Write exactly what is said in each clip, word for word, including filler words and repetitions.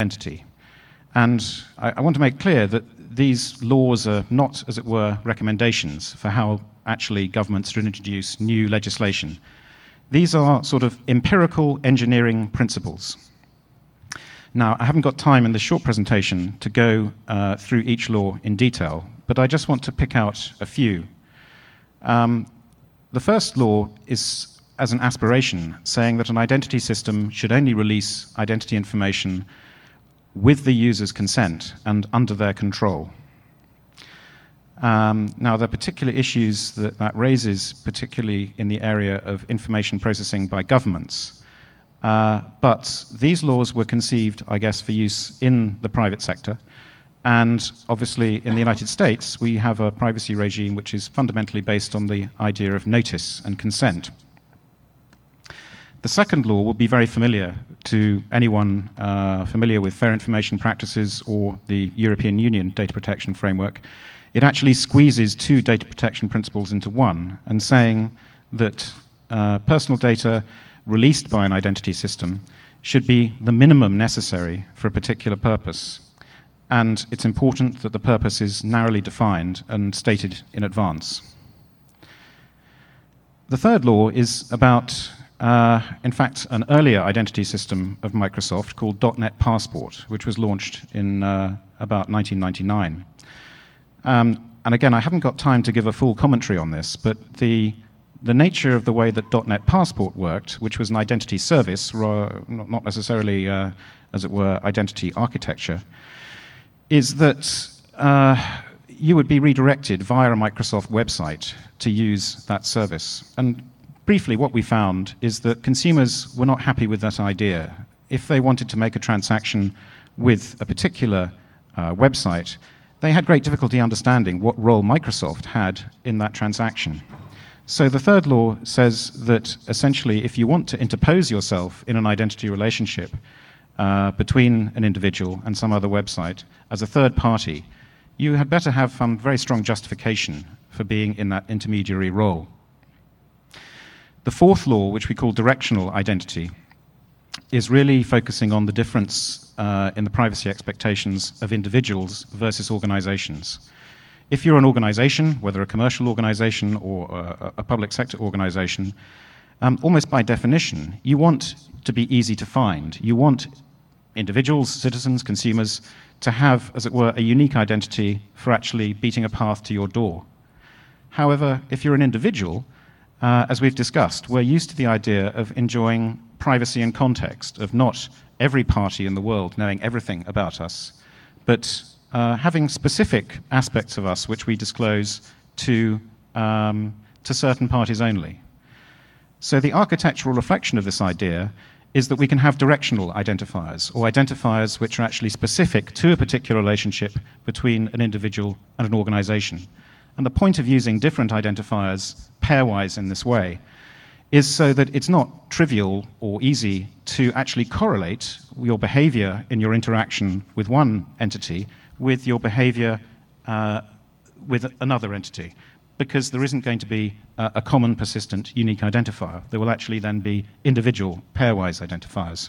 entity. And I, I want to make clear that these laws are not, as it were, recommendations for how actually governments should introduce new legislation. These are sort of empirical engineering principles. Now, I haven't got time in this short presentation to go uh, through each law in detail, but I just want to pick out a few. Um, the first law is as an aspiration, saying that an identity system should only release identity information with the user's consent and under their control. Um, now, there are particular issues that that raises, particularly in the area of information processing by governments. Uh, but these laws were conceived, I guess, for use in the private sector. And obviously, in the United States, we have a privacy regime which is fundamentally based on the idea of notice and consent. The second law will be very familiar to anyone uh, familiar with fair information practices or the European Union data protection framework. It actually squeezes two data protection principles into one, and saying that uh, personal data released by an identity system should be the minimum necessary for a particular purpose. And it's important that the purpose is narrowly defined and stated in advance. The third law is about Uh, in fact, an earlier identity system of Microsoft called dot net Passport, which was launched in uh, about nineteen ninety-nine. Um, and again, I haven't got time to give a full commentary on this, but the, the nature of the way that dot net Passport worked, which was an identity service, not necessarily, uh, as it were, identity architecture, is that uh, you would be redirected via a Microsoft website to use that service. And briefly, what we found is that consumers were not happy with that idea. If they wanted to make a transaction with a particular uh, website, they had great difficulty understanding what role Microsoft had in that transaction. So the third law says that essentially, if you want to interpose yourself in an identity relationship uh, between an individual and some other website as a third party, you had better have some very strong justification for being in that intermediary role. The fourth law, which we call directional identity, is really focusing on the difference uh, in the privacy expectations of individuals versus organizations. If you're an organization, whether a commercial organization or a, a public sector organization, um, almost by definition, you want to be easy to find. You want individuals, citizens, consumers to have, as it were, a unique identity for actually beating a path to your door. However, if you're an individual, Uh, as we've discussed, we're used to the idea of enjoying privacy and context, of not every party in the world knowing everything about us, but uh, having specific aspects of us which we disclose to, um, to certain parties only. So the architectural reflection of this idea is that we can have directional identifiers, or identifiers which are actually specific to a particular relationship between an individual and an organization. And the point of using different identifiers pairwise in this way is so that it's not trivial or easy to actually correlate your behavior in your interaction with one entity with your behavior uh, with another entity, because there isn't going to be a, a common, persistent, unique identifier. There will actually then be individual pairwise identifiers.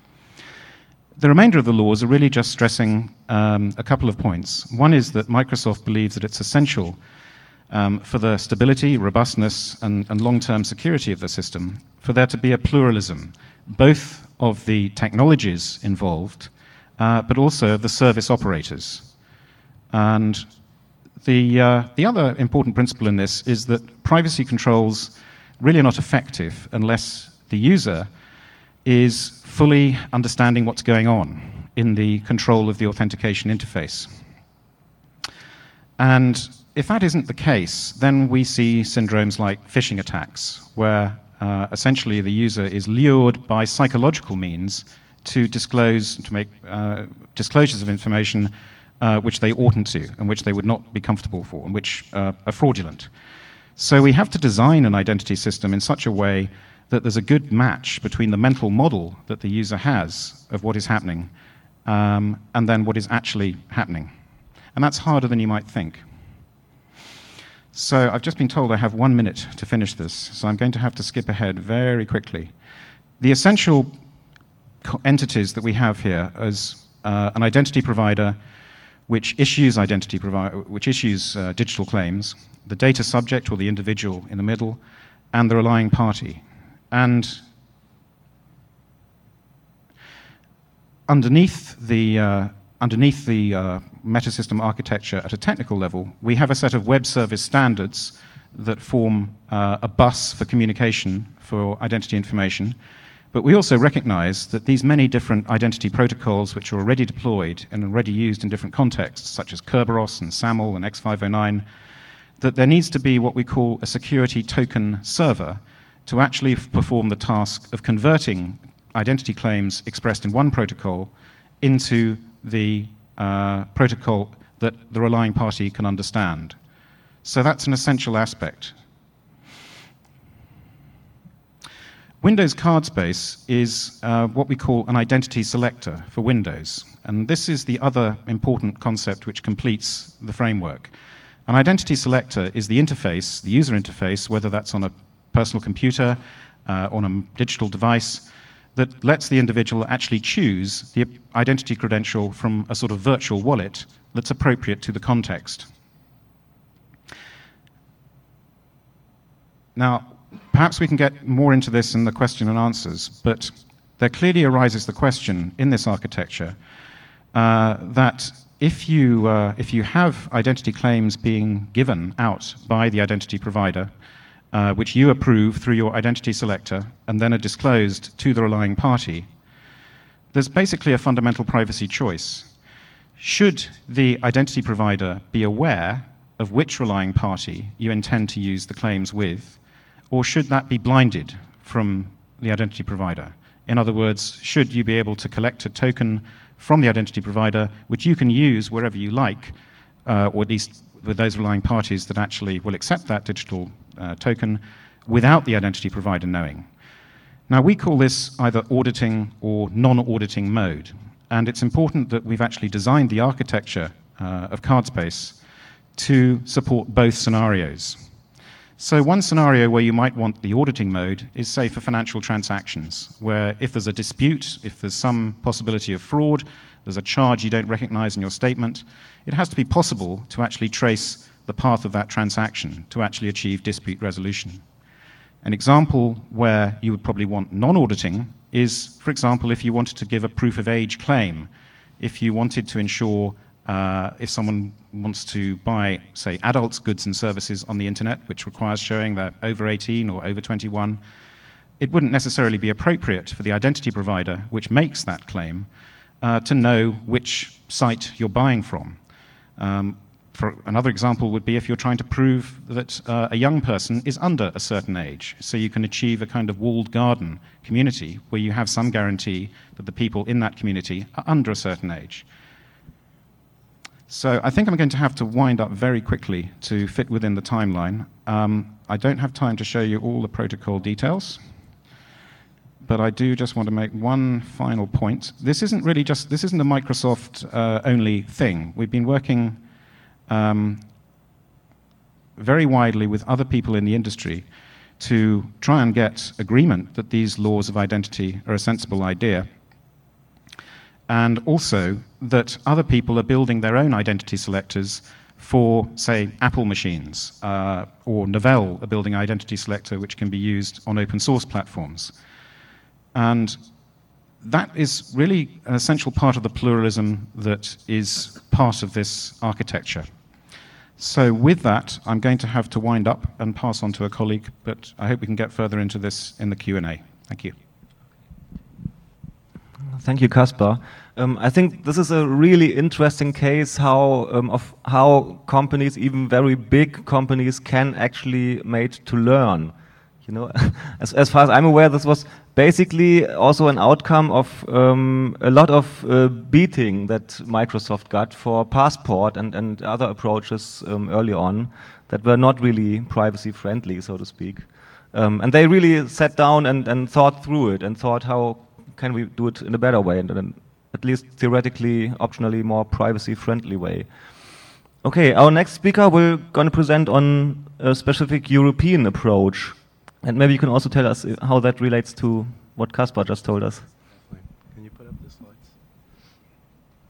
The remainder of the laws are really just stressing um, a couple of points. One is that Microsoft believes that it's essential um, for the stability, robustness, and, and long-term security of the system for there to be a pluralism, both of the technologies involved, uh, but also of the service operators. And the, uh, the other important principle in this is that privacy controls really are not effective unless the user is fully understanding what's going on in the control of the authentication interface. And if that isn't the case, then we see syndromes like phishing attacks, where uh, essentially the user is lured by psychological means to disclose, to make uh, disclosures of information uh, which they oughtn't to, and which they would not be comfortable for, and which uh, are fraudulent. So we have to design an identity system in such a way that there's a good match between the mental model that the user has of what is happening um, and then what is actually happening. And that's harder than you might think. So I've just been told I have one minute to finish this, so I'm going to have to skip ahead very quickly. The essential entities that we have here as uh, an identity provider which issues identity provi- which issues uh, digital claims, the data subject or the individual in the middle, and the relying party. And underneath the uh, underneath the uh, metasystem architecture at a technical level, we have a set of web service standards that form uh, a bus for communication for identity information. But we also recognize that these many different identity protocols which are already deployed and already used in different contexts, such as Kerberos and SAML and X five oh nine, that there needs to be what we call a security token server to actually f- perform the task of converting identity claims expressed in one protocol into the uh, protocol that the relying party can understand. So that's an essential aspect. Windows CardSpace is uh, what we call an identity selector for Windows. And this is the other important concept which completes the framework. An identity selector is the interface, the user interface, whether that's on a personal computer, uh, on a digital device, that lets the individual actually choose the identity credential from a sort of virtual wallet that's appropriate to the context. Now, perhaps we can get more into this in the question and answers, but there clearly arises the question in this architecture uh, that if you, uh, if you have identity claims being given out by the identity provider, uh, which you approve through your identity selector and then are disclosed to the relying party, there's basically a fundamental privacy choice. Should the identity provider be aware of which relying party you intend to use the claims with, or should that be blinded from the identity provider? In other words, should you be able to collect a token from the identity provider, which you can use wherever you like, uh, or at least with those relying parties that actually will accept that digital uh, token without the identity provider knowing? Now, we call this either auditing or non-auditing mode, and it's important that we've actually designed the architecture uh, of CardSpace to support both scenarios. So one scenario where you might want the auditing mode is, say, for financial transactions, where if there's a dispute, if there's some possibility of fraud, there's a charge you don't recognize in your statement, it has to be possible to actually trace the path of that transaction to actually achieve dispute resolution. An example where you would probably want non-auditing is, for example, if you wanted to give a proof of age claim, if you wanted to ensure Uh, if someone wants to buy, say, adults' goods and services on the internet, which requires showing they're over eighteen or over twenty-one, it wouldn't necessarily be appropriate for the identity provider which makes that claim uh, to know which site you're buying from. Um, for another example would be if you're trying to prove that uh, a young person is under a certain age, so you can achieve a kind of walled garden community where you have some guarantee that the people in that community are under a certain age. So I think I'm going to have to wind up very quickly to fit within the timeline. Um, I don't have time to show you all the protocol details, but I do just want to make one final point. This isn't really just, this isn't a Microsoft uh, only thing. We've been working um, very widely with other people in the industry to try and get agreement that these laws of identity are a sensible idea, and also that other people are building their own identity selectors for, say, Apple machines, uh, or Novell are building an identity selector which can be used on open source platforms. And that is really an essential part of the pluralism that is part of this architecture. So with that, I'm going to have to wind up and pass on to a colleague, but I hope we can get further into this in the Q and A. Thank you. Thank you, Caspar. Um, I think this is a really interesting case how um, of how companies, even very big companies, can actually made to learn. You know, as, as far as I'm aware, this was basically also an outcome of um, a lot of uh, beating that Microsoft got for Passport and, and other approaches um, early on that were not really privacy friendly, so to speak. Um, and they really sat down and, and thought through it and thought, how can we do it in a better way, and in at least theoretically, optionally more privacy-friendly way. Okay, our next speaker will going to present on a specific European approach, and maybe you can also tell us how that relates to what Caspar just told us. Can you put up the slides?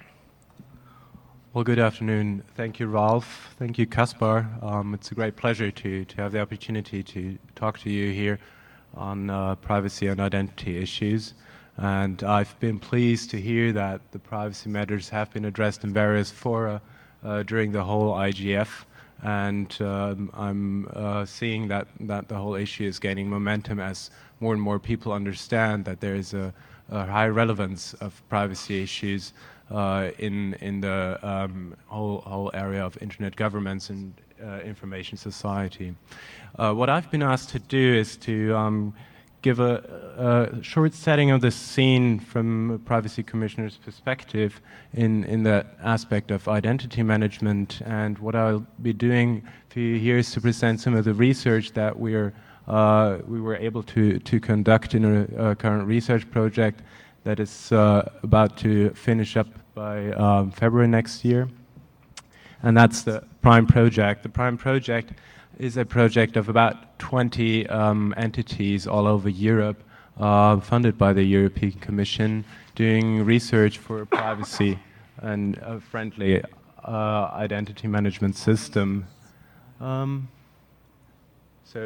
Well, good afternoon. Thank you, Ralph. Thank you, Kaspar. Um, it's a great pleasure to, to have the opportunity to talk to you here on uh, privacy and identity issues. And I've been pleased to hear that the privacy matters have been addressed in various fora uh, during the whole I G F. And um, I'm uh, seeing that, that the whole issue is gaining momentum as more and more people understand that there is a, a high relevance of privacy issues Uh, in in the um, whole whole area of internet governance and uh, information society. Uh, what I've been asked to do is to um, give a, a short setting of the scene from a Privacy Commissioner's perspective in in the aspect of identity management. And what I'll be doing for you here is to present some of the research that we're uh, we were able to to conduct in a, a current research project that is uh, about to finish up by um, February next year. And that's the PRIME project. The PRIME project is a project of about twenty um, entities all over Europe, uh, funded by the European Commission, doing research for privacy and a friendly uh, identity management system. Um, so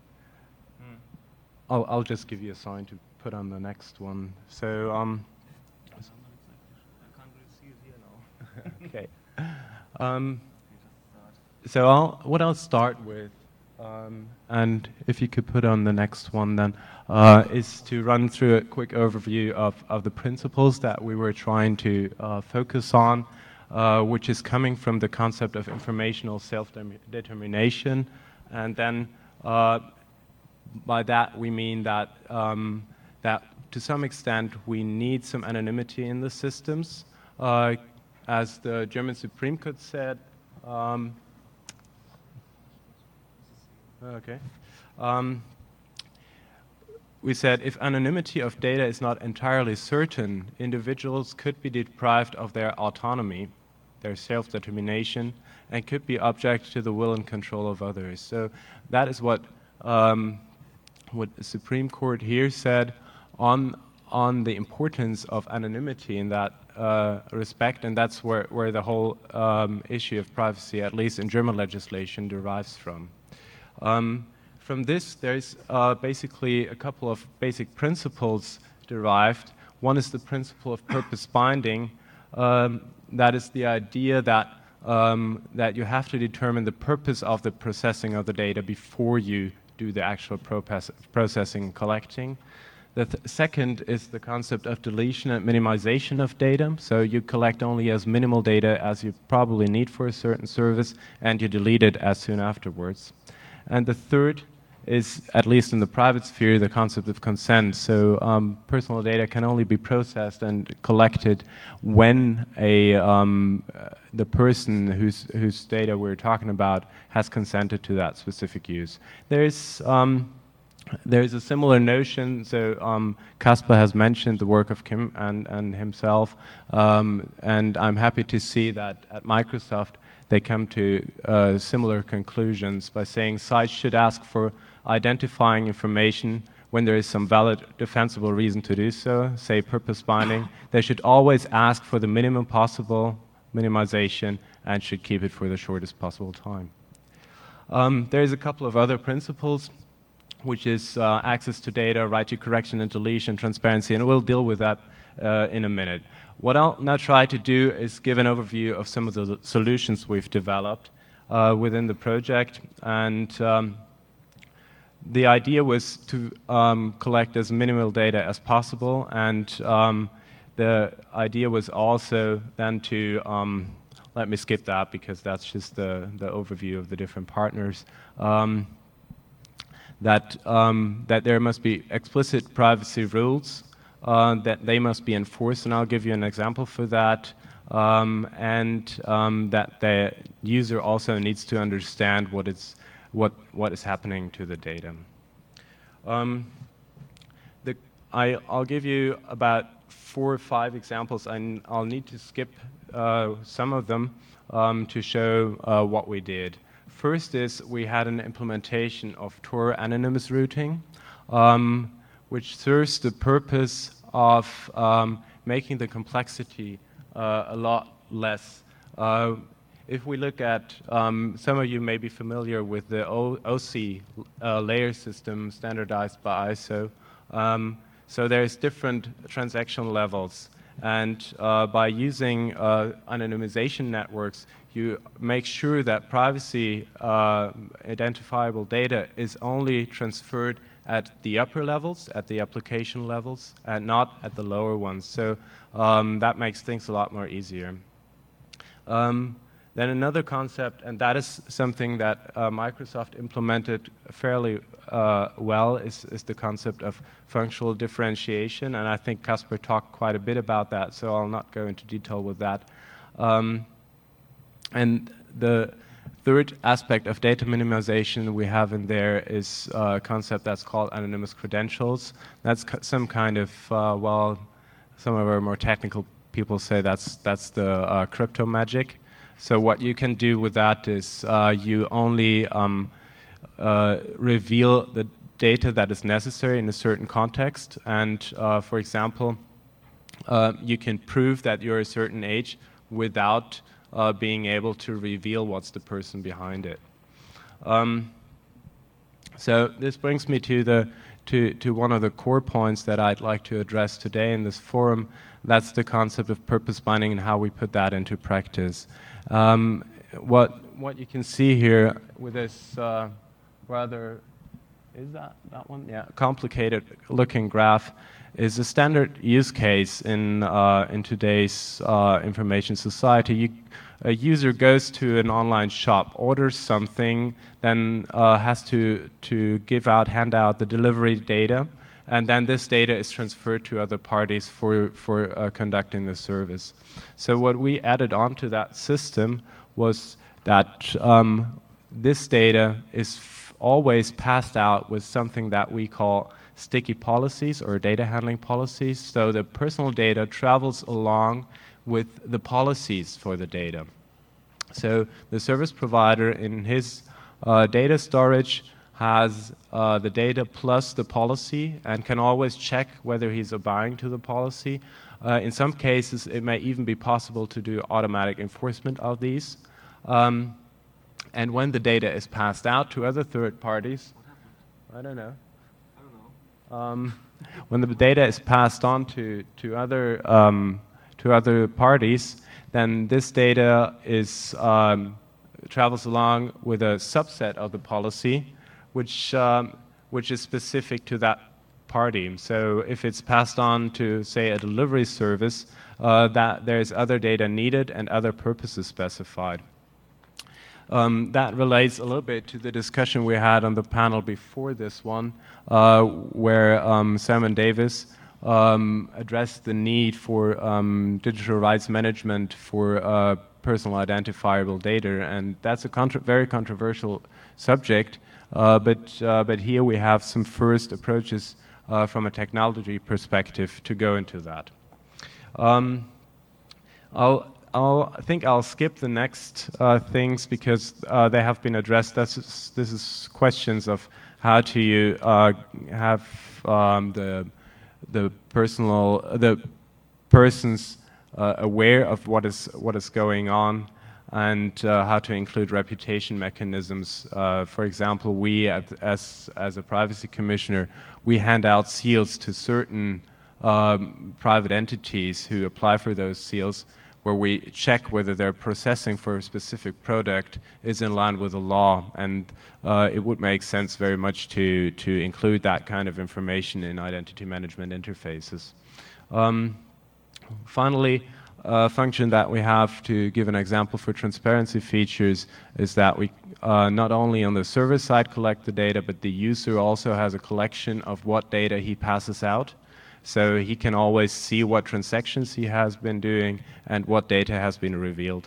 I'll, I'll just give you a sign to put on the next one. So, um, okay. Um, so I'll, what I'll start with, um, and if you could put on the next one then, uh, is to run through a quick overview of, of the principles that we were trying to uh, focus on, uh, which is coming from the concept of informational self-determination. And then uh, by that we mean that um, that to some extent we need some anonymity in the systems. Uh, as the German Supreme Court said, um, okay, um, we said if anonymity of data is not entirely certain, individuals could be deprived of their autonomy, their self-determination, and could be object to the will and control of others. So that is what um, what the Supreme Court here said on on the importance of anonymity in that uh, respect, and that's where, where the whole um, issue of privacy, at least in German legislation, derives from. Um, from this, there's uh, basically a couple of basic principles derived. One is the principle of purpose binding. Um, that is the idea that um, that you have to determine the purpose of the processing of the data before you do the actual processing and collecting. The th second is the concept of deletion and minimization of data. So you collect only as minimal data as you probably need for a certain service, and you delete it as soon afterwards. And the third is, at least in the private sphere, the concept of consent. So um, personal data can only be processed and collected when a, um, uh, the person whose, whose data we're talking about has consented to that specific use. There's um, There's a similar notion, so um, Kaspar has mentioned the work of Kim and, and himself, um, and I'm happy to see that at Microsoft they come to uh, similar conclusions by saying sites should ask for identifying information when there is some valid defensible reason to do so, say purpose binding. They should always ask for the minimum possible minimization and should keep it for the shortest possible time. Um, there's a couple of other principles, which is uh, access to data, right to correction and deletion, transparency, and we'll deal with that uh, in a minute. What I'll now try to do is give an overview of some of the solutions we've developed uh, within the project, and um, the idea was to um, collect as minimal data as possible, and um, the idea was also then to, um, let me skip that because that's just the, the overview of the different partners, um, that, um, that there must be explicit privacy rules, uh, that they must be enforced, and I'll give you an example for that, um, and um, that the user also needs to understand what is, what, what is happening to the data. Um, the, I, I'll give you about four or five examples, and I'll need to skip uh, some of them um, to show uh, what we did. First is we had an implementation of Tor anonymous routing, um, which serves the purpose of um, making the complexity uh, a lot less Uh, if we look at, um, some of you may be familiar with the o OSI uh, layer system standardized by I S O. Um, so there's different transaction levels. And uh, by using uh, anonymization networks, you make sure that privacy uh, identifiable data is only transferred at the upper levels, at the application levels, and not at the lower ones. So um, that makes things a lot more easier. Um, then another concept, and that is something that uh, Microsoft implemented fairly uh, well, is, is the concept of functional differentiation. And I think Casper talked quite a bit about that, so I'll not go into detail with that. Um, and the third aspect of data minimization we have in there is a concept that's called anonymous credentials. That's some kind of, uh, well, some of our more technical people say that's, that's the uh, crypto magic. So what you can do with that is uh, you only um, uh, reveal the data that is necessary in a certain context. And uh, for example, uh, you can prove that you're a certain age without uh, being able to reveal what's the person behind it. Um, so this brings me to the to, to one of the core points that I'd like to address today in this forum. That's the concept of purpose binding and how we put that into practice. Um, what what you can see here with this uh, rather, is that that one? Yeah, complicated looking graph is a standard use case in uh, in today's uh, information society. You, a user goes to an online shop, orders something, then uh, has to to give out, hand out the delivery data, and then this data is transferred to other parties for for uh, conducting the service. So what we added onto that system was that um, this data is f always passed out with something that we call sticky policies or data handling policies. So the personal data travels along with the policies for the data. So the service provider in his uh, data storage has uh, the data plus the policy and can always check whether he's abiding to the policy. Uh, in some cases, it may even be possible to do automatic enforcement of these. Um, and when the data is passed out to other third parties, I don't know. I don't know. Um, when the data is passed on to to other um, to other parties, then this data is um, travels along with a subset of the policy, which um, which is specific to that party. So if it's passed on to, say, a delivery service, uh, that there's other data needed and other purposes specified. Um, that relates a little bit to the discussion we had on the panel before this one, uh, where um, Simon Davis um, addressed the need for um, digital rights management for uh, personal identifiable data, and that's a contra very controversial subject. Uh, but uh, but here we have some first approaches uh, from a technology perspective to go into that. Um, I'll. I'll, I think I'll skip the next uh, things because uh, they have been addressed. This is, this is questions of how to uh, have um, the the personal the persons uh, aware of what is what is going on, and uh, how to include reputation mechanisms. Uh, for example, we at, as as a privacy commissioner, we hand out seals to certain um, private entities who apply for those seals, where we check whether their processing for a specific product is in line with the law. And uh, it would make sense very much to, to include that kind of information in identity management interfaces. Um, finally, a function that we have, to give an example for transparency features, is that we uh, not only on the server side collect the data, but the user also has a collection of what data he passes out. So he can always see what transactions he has been doing and what data has been revealed.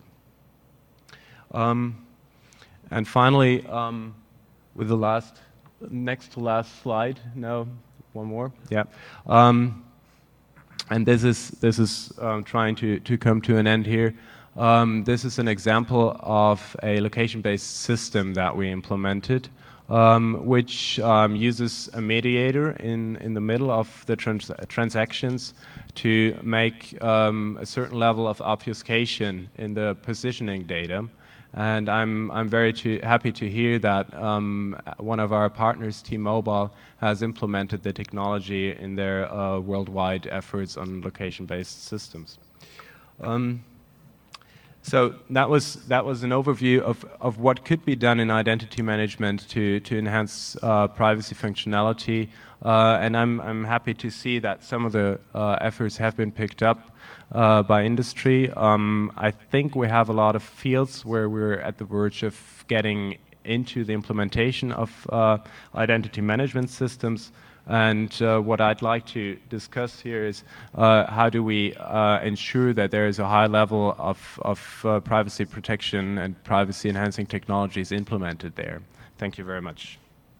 Um, and finally, um, with the last, next to last slide, no, one more, yeah. Um, and this is this is um, trying to to come to an end here. Um, this is an example of a location-based system that we implemented. um, which um, uses a mediator in, in the middle of the trans transactions to make um, a certain level of obfuscation in the positioning data. And I'm, I'm very to, happy to hear that um, one of our partners, T-Mobile, has implemented the technology in their uh, worldwide efforts on location-based systems. Um, so that was, that was an overview of, of what could be done in identity management to, to enhance uh, privacy functionality. Uh, and I'm, I'm happy to see that some of the uh, efforts have been picked up Uh, by industry. Um, I think we have a lot of fields where we're at the verge of getting into the implementation of uh, identity management systems. And uh, what I'd like to discuss here is uh, how do we uh, ensure that there is a high level of, of uh, privacy protection and privacy enhancing technologies implemented there. Thank you very much.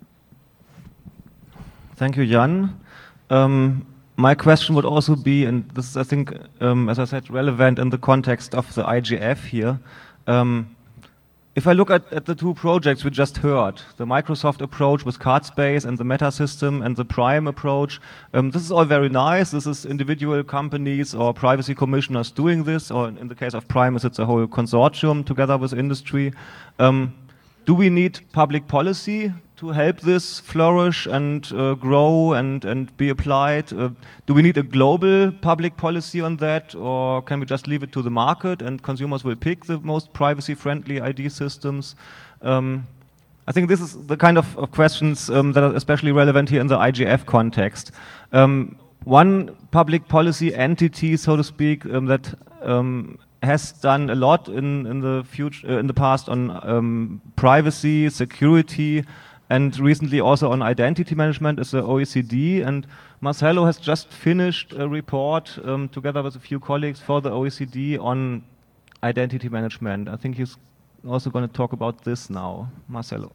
Thank you, Jan. Um, My question would also be, and this is, I think, um, as I said, relevant in the context of the I G F here. Um, if I look at, at the two projects we just heard, the Microsoft approach with CardSpace and the Meta system and the Prime approach, um, this is all very nice. This is individual companies or privacy commissioners doing this, or in the case of Prime, it's a whole consortium together with industry. Um, do we need public policy to help this flourish and uh, grow and, and be applied? Uh, do we need a global public policy on that, or can we just leave it to the market and consumers will pick the most privacy-friendly I D systems? Um, I think this is the kind of, of questions um, that are especially relevant here in the I G F context. Um, one public policy entity, so to speak, um, that um, has done a lot in, in the future, uh, in the past on um, privacy, security, and recently also on identity management is the O E C D. And Marcelo has just finished a report um, together with a few colleagues for the O E C D on identity management. I think he's also going to talk about this now. Marcelo.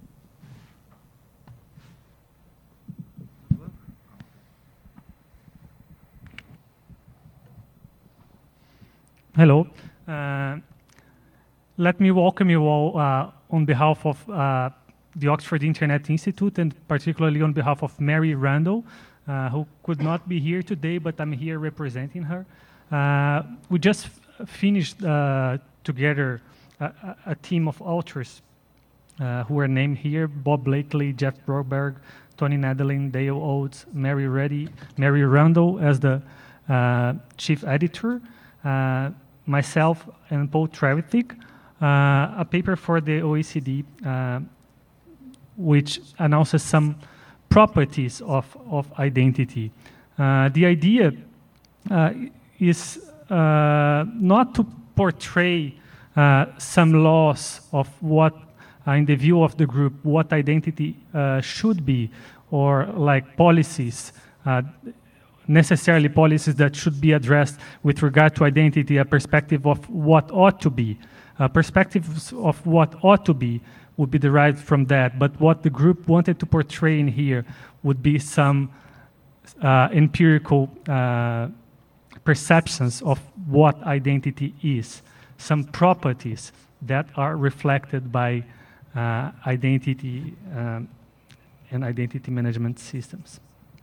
Hello. Uh, let me welcome you all uh, on behalf of uh, the Oxford Internet Institute, and particularly on behalf of Mary Randall, uh, who could not be here today, but I'm here representing her. Uh, we just f finished uh, together a, a team of authors uh, who are named here: Bob Blakely, Jeff Broberg, Tony Nedelin, Dale Oates, Mary Reddy, Mary Randall as the uh, chief editor, uh, myself and Paul Trevithick, uh, a paper for the O E C D uh, which announces some properties of, of identity. Uh, the idea uh, is uh, not to portray uh, some laws of what, uh, in the view of the group, what identity uh, should be, or like policies, uh, necessarily policies that should be addressed with regard to identity, a perspective of what ought to be. Uh, perspectives of what ought to be would be derived from that, but what the group wanted to portray in here would be some uh, empirical uh, perceptions of what identity is, some properties that are reflected by uh, identity um, and identity management systems.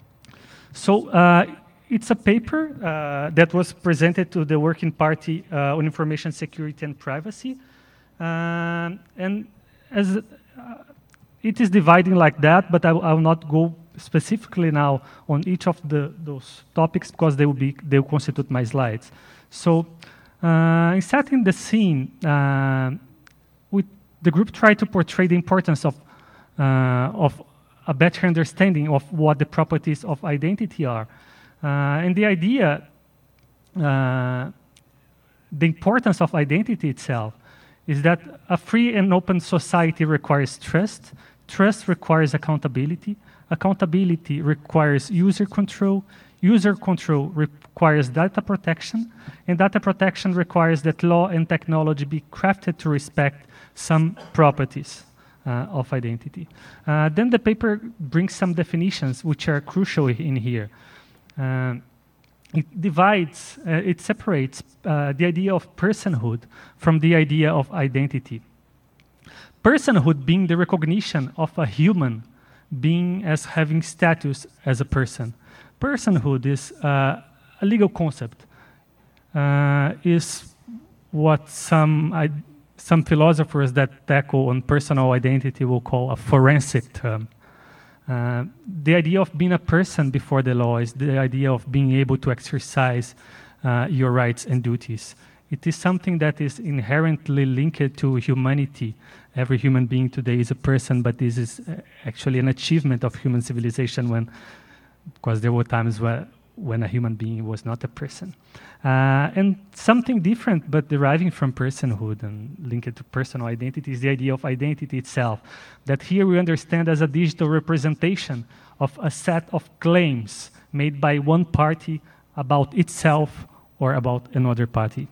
So uh, it's a paper uh, that was presented to the Working Party uh, on Information Security and Privacy, uh, and as uh, it is dividing like that, but I, I will not go specifically now on each of the, those topics because they will be they will constitute my slides. So, uh, in setting the scene, uh, we, the group tried to portray the importance of uh, of a better understanding of what the properties of identity are, uh, and the idea, uh, the importance of identity itself, is that a free and open society requires trust. Trust requires accountability. Accountability requires user control. User control requires data protection. And data protection requires that law and technology be crafted to respect some properties uh, of identity. Uh, then the paper brings some definitions which are crucial in here. Uh, It divides, uh, it separates uh, the idea of personhood from the idea of identity. personhood being the recognition of a human being as having status as a person. Personhood is uh, a legal concept, uh, is what some, I, some philosophers that tackle on personal identity will call a forensic term. Uh, the idea of being a person before the law is the idea of being able to exercise uh, your rights and duties. It is something that is inherently linked to humanity. Every human being today is a person, but this is actually an achievement of human civilization when, because there were times where, when a human being was not a person. Uh, and something different, but deriving from personhood and linked to personal identity, is the idea of identity itself, that here we understand as a digital representation of a set of claims made by one party about itself or about another party.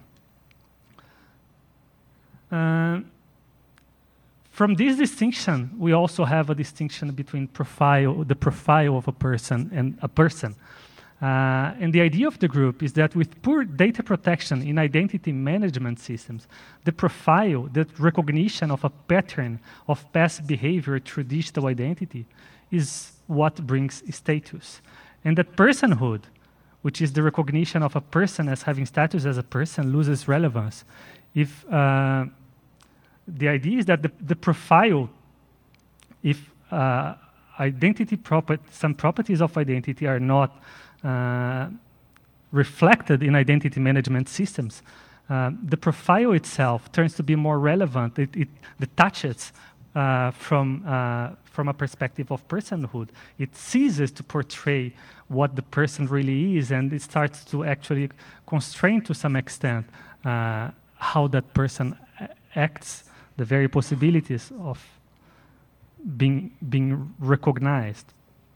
Uh, from this distinction, we also have a distinction between profile, the profile of a person and a person. Uh, and the idea of the group is that with poor data protection in identity management systems, the profile, the recognition of a pattern of past behavior through digital identity is what brings status. And that personhood, which is the recognition of a person as having status as a person, loses relevance if uh, the idea is that the, the profile, if uh, identity proper, some properties of identity are not uh, reflected in identity management systems, uh, the profile itself turns to be more relevant. It, it detaches uh, from, uh, from a perspective of personhood. It ceases to portray what the person really is, and it starts to actually constrain to some extent uh, how that person acts, the very possibilities of being, being recognized.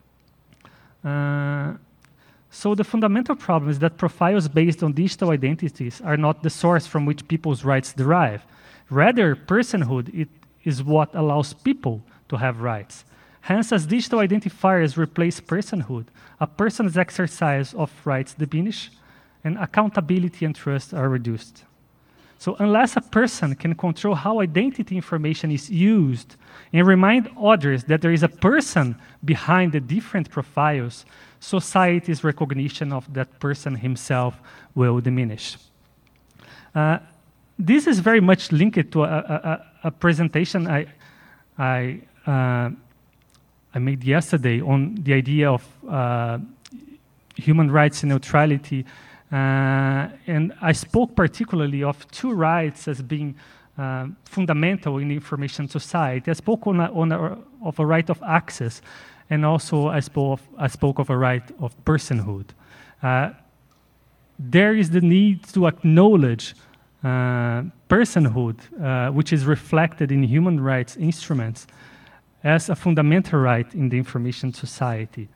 Uh, so the fundamental problem is that profiles based on digital identities are not the source from which people's rights derive. Rather, personhood it is what allows people to have rights. Hence, as digital identifiers replace personhood, a person's exercise of rights diminish, and accountability and trust are reduced. So unless a person can control how identity information is used and remind others that there is a person behind the different profiles, society's recognition of that person himself will diminish. Uh, this is very much linked to a, a, a presentation I, I, uh, I made yesterday on the idea of uh, human rights and neutrality. Uh, and I spoke particularly of two rights as being uh, fundamental in the information society. I spoke on a, on a, of a right of access, and also I spoke of, I spoke of a right of personhood. Uh, there is the need to acknowledge uh, personhood, uh, which is reflected in human rights instruments, as a fundamental right in the information society.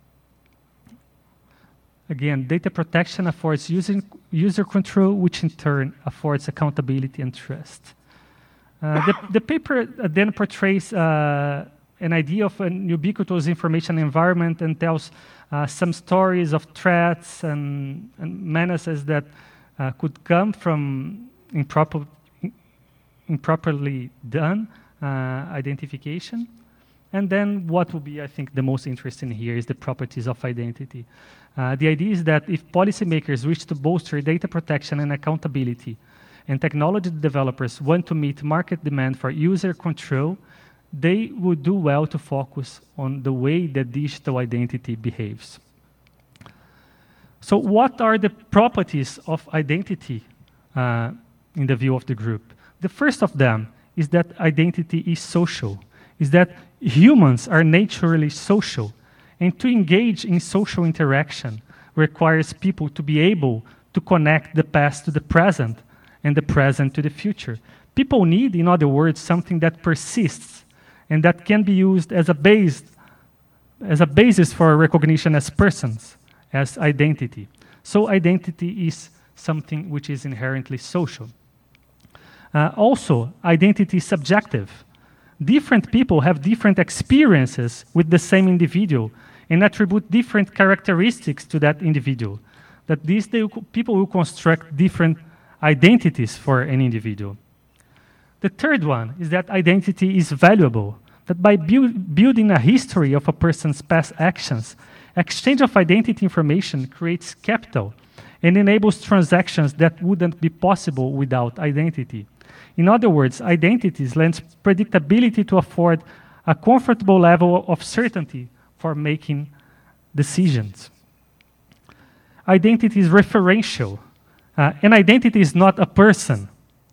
Again, data protection affords user, user control, which in turn affords accountability and trust. Uh, the, the paper then portrays uh, an idea of an ubiquitous information environment and tells uh, some stories of threats and, and menaces that uh, could come from improper, improperly done uh, identification. And then what will be, I think, the most interesting here is the properties of identity. Uh, the idea is that if policymakers wish to bolster data protection and accountability, and technology developers want to meet market demand for user control, they would do well to focus on the way that digital identity behaves. So what are the properties of identity uh, in the view of the group? The first of them is that identity is social, is that humans are naturally social, and to engage in social interaction requires people to be able to connect the past to the present and the present to the future. People need, in other words, something that persists and that can be used as a base, as a basis for recognition as persons, as identity. So identity is something which is inherently social. Uh, also, identity is subjective. Different people have different experiences with the same individual and attribute different characteristics to that individual. That these they, people will construct different identities for an individual. The third one is that identity is valuable, that by bu building a history of a person's past actions, exchange of identity information creates capital and enables transactions that wouldn't be possible without identity. In other words, identities lends predictability to afford a comfortable level of certainty for making decisions. Identity is referential. Uh, an identity is not a person.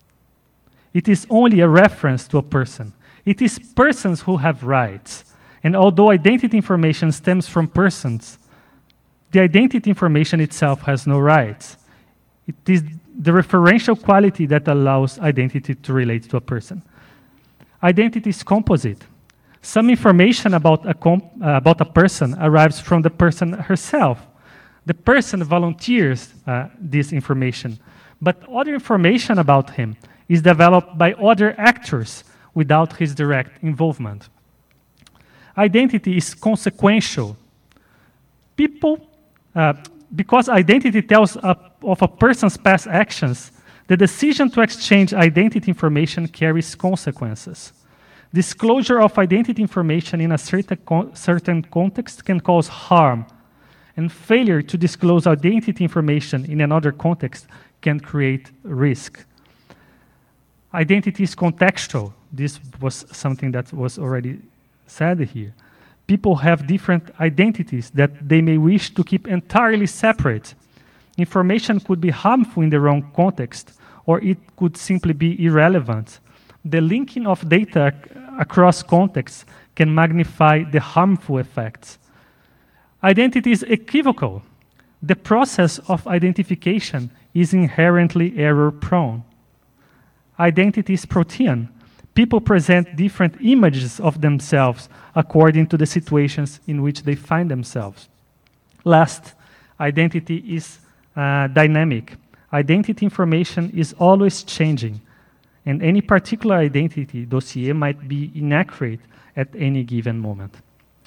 It is only a reference to a person. It is persons who have rights. And although identity information stems from persons, the identity information itself has no rights. It is the referential quality that allows identity to relate to a person. Identity is composite. Some information about a, comp uh, about a person arrives from the person herself. The person volunteers uh, this information, but other information about him is developed by other actors without his direct involvement. Identity is consequential. People, uh, because identity tells a, of a person's past actions, the decision to exchange identity information carries consequences. Disclosure of identity information in a certain, con certain context can cause harm, and failure to disclose identity information in another context can create risk. Identity is contextual. This was something that was already said here. People have different identities that they may wish to keep entirely separate. Information could be harmful in the wrong context, or it could simply be irrelevant. The linking of data ac across contexts can magnify the harmful effects. Identity is equivocal. The process of identification is inherently error-prone. Identity is protean. People present different images of themselves according to the situations in which they find themselves. Last, identity is uh, dynamic. Identity information is always changing, and any particular identity dossier might be inaccurate at any given moment.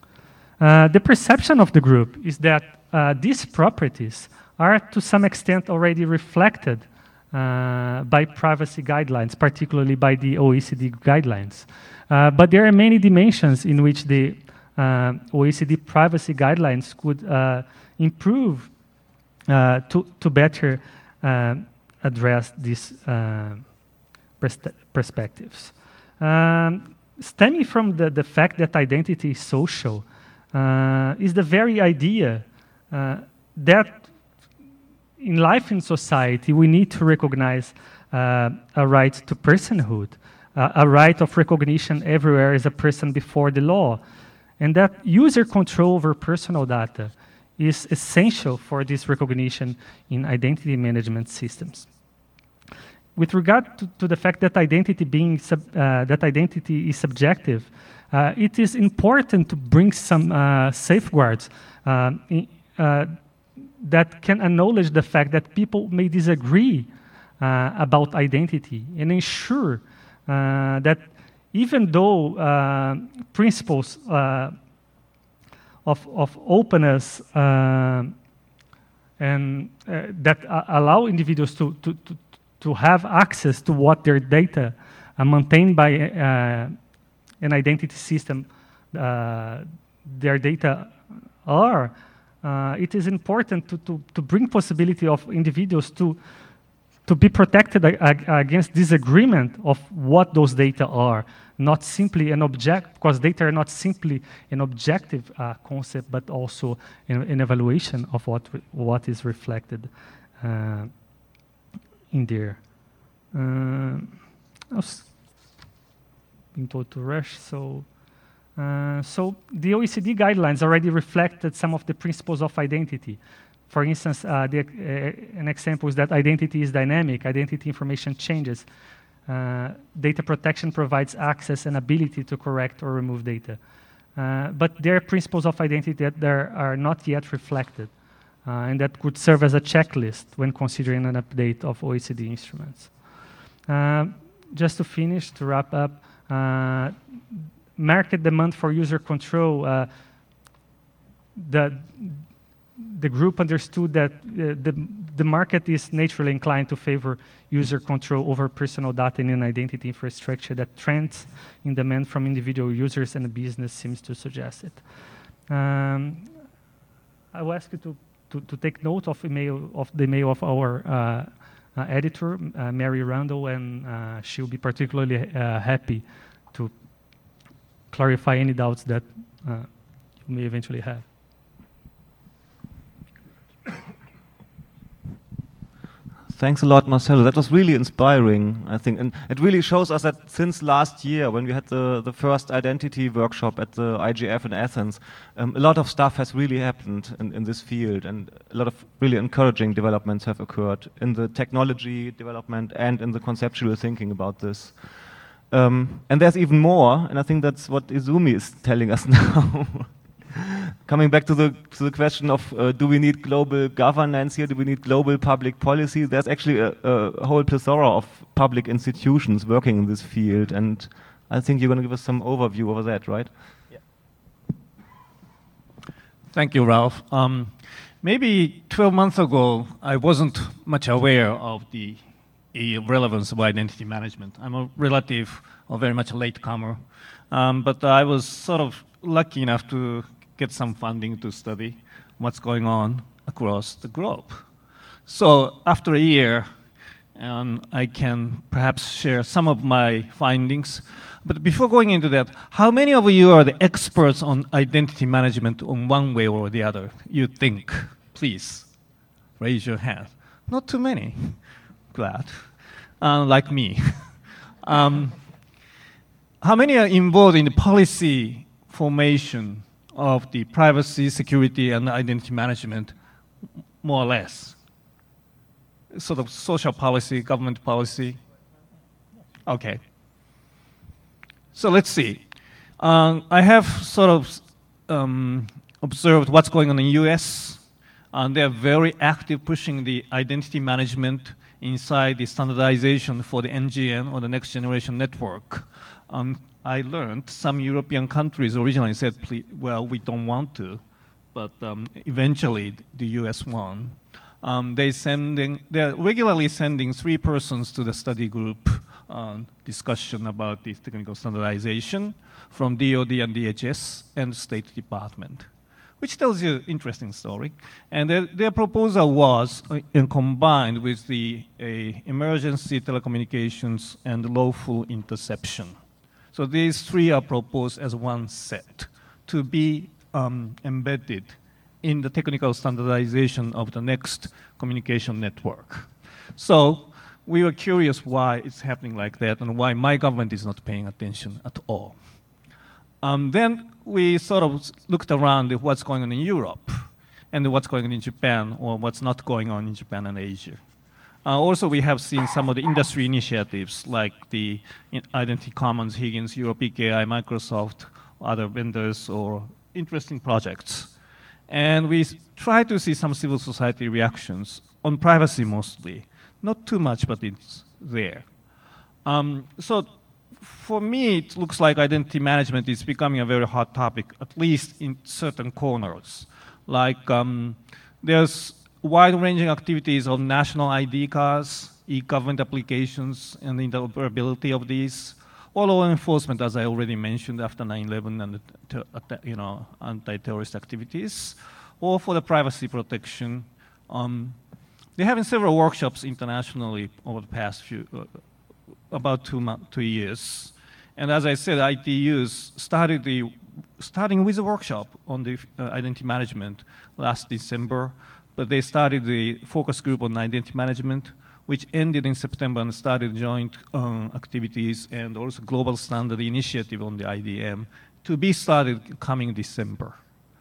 Uh, the perception of the group is that uh, these properties are to some extent already reflected uh, by privacy guidelines, particularly by the O E C D guidelines. Uh, but there are many dimensions in which the uh, O E C D privacy guidelines could uh, improve uh, to, to better uh, address these uh, perspectives. Um, stemming from the, the fact that identity is social, uh, is the very idea uh, that in life in society we need to recognize uh, a right to personhood, uh, a right of recognition everywhere as a person before the law, and that user control over personal data is essential for this recognition in identity management systems. With regard to, to the fact that identity being sub, uh, that identity is subjective, uh, it is important to bring some uh, safeguards uh, in, uh, that can acknowledge the fact that people may disagree uh, about identity and ensure uh, that even though uh, principles uh, of, of openness uh, and uh, that uh, allow individuals to, to, to to have access to what their data are maintained by uh, an identity system, uh, their data are, uh, it is important to, to, to bring possibility of individuals to, to be protected against disagreement of what those data are, not simply an object, because data are not simply an objective uh, concept, but also an, an evaluation of what, what is reflected uh, in there. Uh, I was being told to rush, so uh, so the O E C D guidelines already reflected some of the principles of identity. For instance, uh, the, uh, an example is that identity is dynamic, identity information changes. Uh, data protection provides access and ability to correct or remove data. Uh, but there are principles of identity that there are not yet reflected. Uh, and that could serve as a checklist when considering an update of O E C D instruments. Uh, just to finish, to wrap up, uh, market demand for user control, uh, the, the group understood that uh, the the market is naturally inclined to favor user control over personal data in an identity infrastructure, that trends in demand from individual users and the business seems to suggest it. Um, I will ask you to, to, to take note of, email, of the email of our uh, uh, editor, uh, Mary Randall, and uh, she'll be particularly uh, happy to clarify any doubts that uh, you may eventually have. Thanks a lot, Marcelo. That was really inspiring, I think. And it really shows us that since last year, when we had the, the first identity workshop at the I G F in Athens, um, a lot of stuff has really happened in, in this field, and a lot of really encouraging developments have occurred in the technology development and in the conceptual thinking about this. Um, and there's even more, and I think that's what Izumi is telling us now. Coming back to the to the question of uh, do we need global governance here? Do we need global public policy? There's actually a, a whole plethora of public institutions working in this field, and I think you're going to give us some overview over that, right? Yeah. Thank you, Ralph. Um, maybe twelve months ago, I wasn't much aware of the uh, relevance of identity management. I'm a relative or very much a latecomer, um, but I was sort of lucky enough to get some funding to study what's going on across the globe. So after a year, um, I can perhaps share some of my findings. But before going into that, how many of you are the experts on identity management on one way or the other, you think? Please, raise your hand. Not too many. Glad. Uh, like me. um, how many are involved in the policy formation of the privacy, security, and identity management, more or less? Sort of social policy, government policy? Okay. So let's see. Um, I have sort of um, observed what's going on in the U S, and they're very active pushing the identity management inside the standardization for the N G N, or the next generation network. Um, I learned some European countries originally said, well, we don't want to, but um, eventually the U S won. Um, they sending, they're regularly sending three persons to the study group on discussion about this technical standardization from D O D and D H S and State Department, which tells you an interesting story. And their, their proposal was uh, combined with the uh, emergency telecommunications and lawful interception. So these three are proposed as one set to be um, embedded in the technical standardization of the next communication network. So we were curious why it's happening like that and why my government is not paying attention at all. Um, then we sort of looked around at what's going on in Europe and what's going on in Japan, or what's not going on in Japan and Asia. Uh, also, we have seen some of the industry initiatives like the Identity Commons, Higgins, Europe P K I, Microsoft, other vendors, or interesting projects. And we try to see some civil society reactions on privacy mostly. Not too much, but it's there. Um, so for me, it looks like identity management is becoming a very hot topic, at least in certain corners. Like um, there's wide-ranging activities on national I D cards, e-government applications, and the interoperability of these. Or law enforcement, as I already mentioned, after nine eleven and the, you know, anti-terrorist activities, or for the privacy protection. Um, they're having several workshops internationally over the past few, uh, about two, two years. And as I said, I T Us started the, starting with a workshop on the uh, identity management last December. But they started the focus group on identity management, which ended in September, and started joint um, activities and also global standard initiative on the I D M to be started coming December.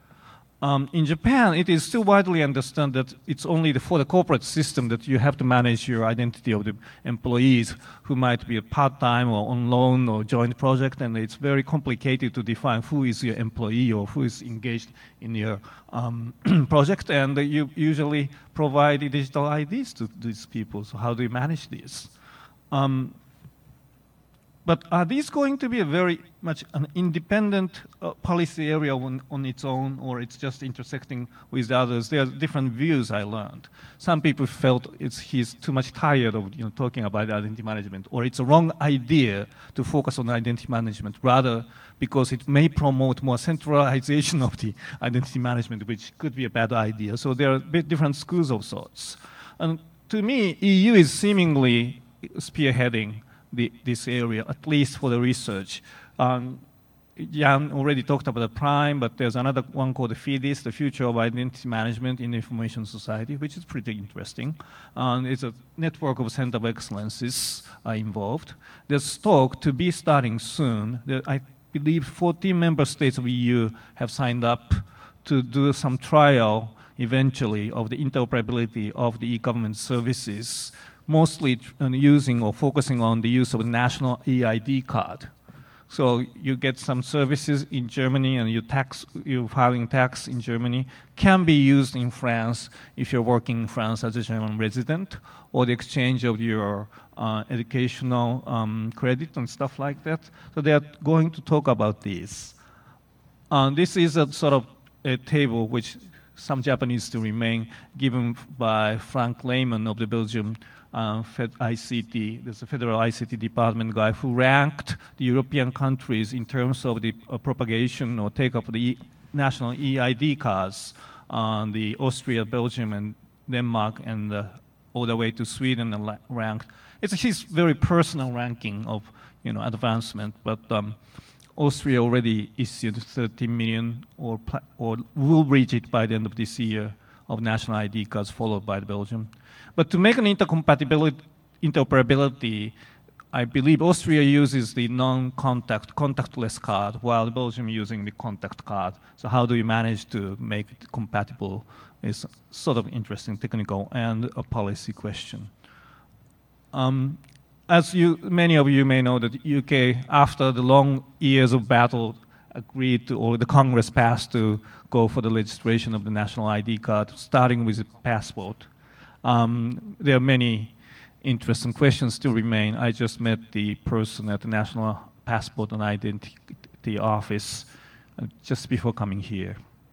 Um, in Japan, it is still widely understood that it's only the, for the corporate system that you have to manage your identity of the employees who might be a part-time or on loan or joint project, and it's very complicated to define who is your employee or who is engaged in your um, project, and you usually provide digital I Ds to these people. So how do you manage this? Um, but are these going to be a very much an independent uh, policy area on, on its own, or it's just intersecting with others? There are different views I learned. Some people felt it's, he's too much tired of you know, talking about identity management, or it's a wrong idea to focus on identity management, rather because it may promote more centralization of the identity management, which could be a bad idea. So there are bit different schools of thoughts. And to me, E U is seemingly spearheading the, this area, at least for the research. Um, Jan already talked about the PRIME, but there's another one called the FIDIS, the Future of Identity Management in the Information Society, which is pretty interesting. Um, it's a network of Center of Excellences are involved. There's talk to be starting soon. There, I believe fourteen member states of E U have signed up to do some trial eventually of the interoperability of the e-government services, mostly using or focusing on the use of a national E I D card. So you get some services in Germany and you tax, you're filing tax in Germany, can be used in France if you're working in France as a German resident, or the exchange of your uh, educational um, credit and stuff like that. So they are going to talk about this. Uh, this is a sort of a table which some Japanese still remain, given by Frank Lehman of the Belgium Uh, Fed I C T, there's a federal I C T department guy who ranked the European countries in terms of the uh, propagation or take up of the e national E I D cards on uh, the Austria, Belgium, and Denmark, and uh, all the way to Sweden and ranked. It's his very personal ranking of you know advancement, but um, Austria already issued thirteen million or, or will reach it by the end of this year of national I D cards, followed by the Belgium. But to make an intercompatibility, interoperability, I believe Austria uses the non-contact, contactless card, while Belgium using the contact card. So how do you manage to make it compatible is sort of interesting technical and a policy question. Um, as you, many of you may know, that U K, after the long years of battle, agreed to, or the Congress passed to go for the registration of the national I D card, starting with the passport. Um, there are many interesting questions still remain. I just met the person at the National Passport and Identity Office uh, just before coming here.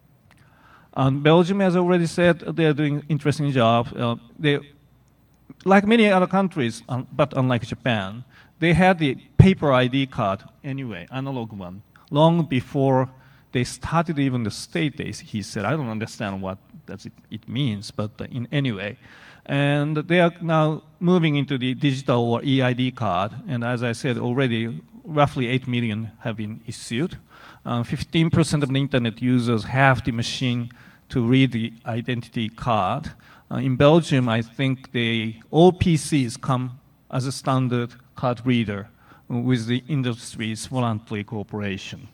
Um, Belgium, as I already said, they're doing an interesting job. Uh, they, like many other countries, um, but unlike Japan, they had the paper I D card anyway, analog one, long before they started even the state days. He said, I don't understand what does it, it means, but uh, in any way. And they are now moving into the digital or E I D card. And as I said already, roughly eight million have been issued. Uh, fifteen percent of the internet users have the machine to read the identity card. Uh, in Belgium, I think they, all P Cs come as a standard card reader with the industry's voluntary cooperation.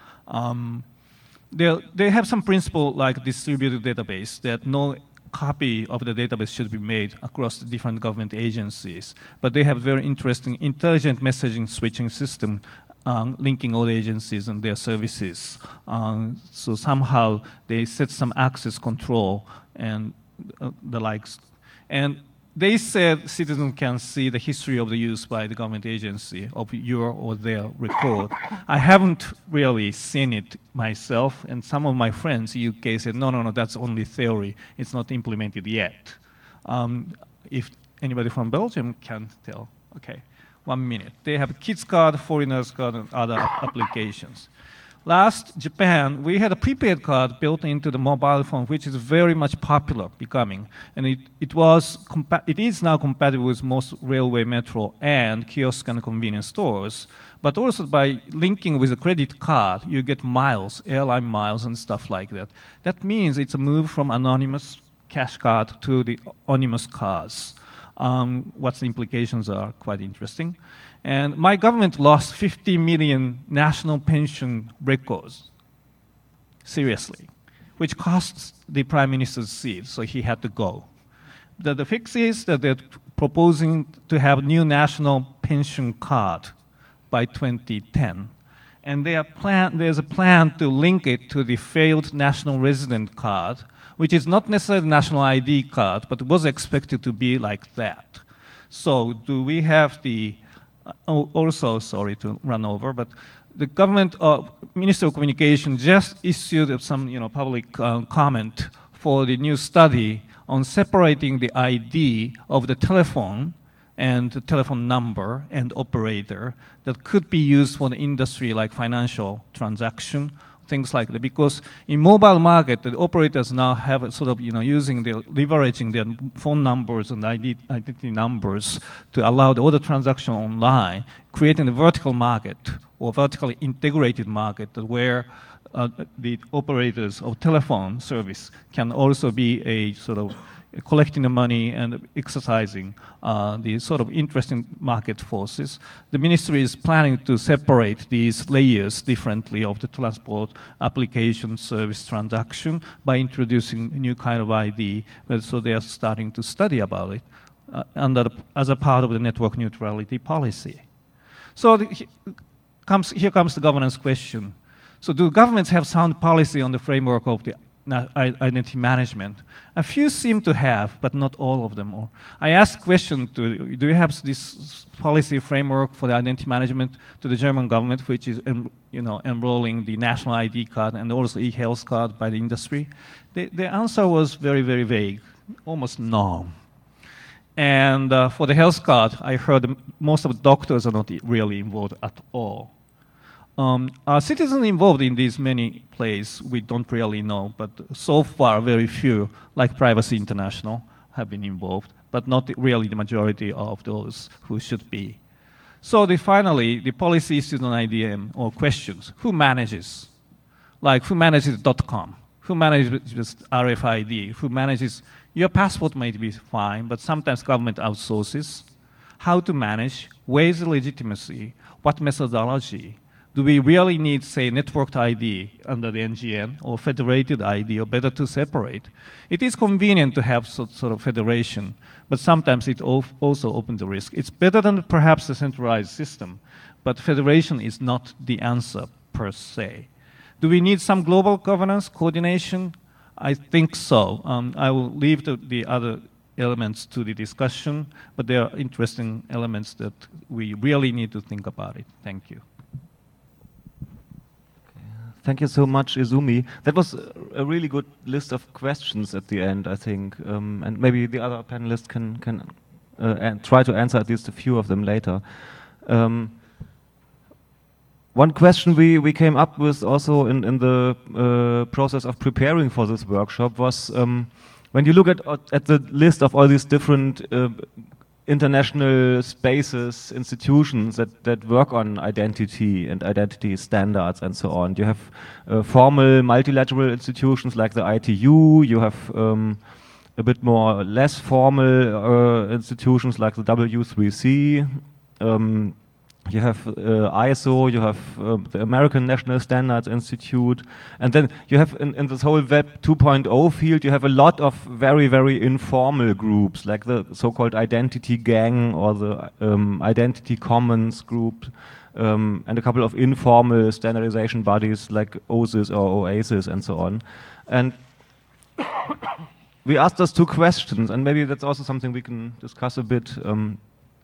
Um, they have some principle like distributed database, that no copy of the database should be made across the different government agencies. But they have very interesting intelligent messaging switching system um, linking all the agencies and their services. Um, so somehow they set some access control and uh, the likes. And they said citizens can see the history of the use by the government agency of your or their record. I haven't really seen it myself, and some of my friends in U K said, no, no, no, that's only theory. It's not implemented yet. Um, if anybody from Belgium can tell, okay, one minute. They have a kids card, foreigners card, and other applications. Last, Japan, we had a prepaid card built into the mobile phone, which is very much popular becoming. And it, it, was it is now compatible with most railway, metro, and kiosk and convenience stores. But also by linking with a credit card, you get miles, airline miles and stuff like that. That means it's a move from anonymous cash card to the anonymous cards. Um, what the implications are quite interesting. And my government lost fifty million national pension records, seriously, which costs the prime minister's seat, so he had to go. The, the fix is that they're proposing to have a new national pension card by twenty ten. And they are plan, there's a plan to link it to the failed national resident card, which is not necessarily a national I D card, but was expected to be like that. So do we have the uh, also, sorry to run over, but the government, uh, Ministry of Communication just issued some, you know, public uh, comment for the new study on separating the I D of the telephone and the telephone number and operator that could be used for the industry like financial transaction, things like that. Because in mobile market, the operators now have a sort of, you know, using the, leveraging their phone numbers and I D, identity numbers to allow the order transaction online, creating a vertical market or vertically integrated market where uh, the operators of telephone service can also be a sort of collecting the money and exercising uh, the sort of interesting market forces. The ministry is planning to separate these layers differently of the transport application service transaction by introducing a new kind of I D. So they are starting to study about it uh, under the, as a part of the network neutrality policy. So the, he, comes, here comes the governance question. So do governments have sound policy on the framework of the identity management? A few seem to have, but not all of them. I asked question to, do you have this policy framework for the identity management to the German government, which is en, you know, enrolling the national I D card and also e-health card by the industry? The, the answer was very, very vague, almost no. And uh, for the health card, I heard most of the doctors are not really involved at all. Um, are citizens involved in these many plays? We don't really know, but so far very few, like Privacy International, have been involved, but not really the majority of those who should be. So the, finally, the policy issues on I D M or questions. Who manages? Like who manages .com? Who manages just R F I D? Who manages, your passport might be fine, but sometimes government outsources. How to manage? Where is the legitimacy? What methodology? Do we really need, say, networked I D under the N G N or federated I D, or better to separate? It is convenient to have so, sort of federation, but sometimes it also opens the risk. It's better than perhaps a centralized system, but federation is not the answer per se. Do we need some global governance, coordination? I think so. Um, I will leave the, the other elements to the discussion, but there are interesting elements that we really need to think about it. Thank you. Thank you so much, Izumi. That was a really good list of questions at the end, I think, um, and maybe the other panelists can can uh, try to answer at least a few of them later. Um, one question we, we came up with also in, in the uh, process of preparing for this workshop was um, when you look at at the list of all these different uh, international spaces, institutions that, that work on identity and identity standards and so on. You have uh, formal multilateral institutions like the I T U, you have um, a bit more less formal uh, institutions like the W three C, um, you have uh, I S O, you have uh, the American National Standards Institute, and then you have in, in this whole Web two point oh field, you have a lot of very, very informal groups, like the so-called Identity Gang or the um, Identity Commons group, um, and a couple of informal standardization bodies like O S I S or OASIS and so on. And we asked us two questions, and maybe that's also something we can discuss a bit. Um,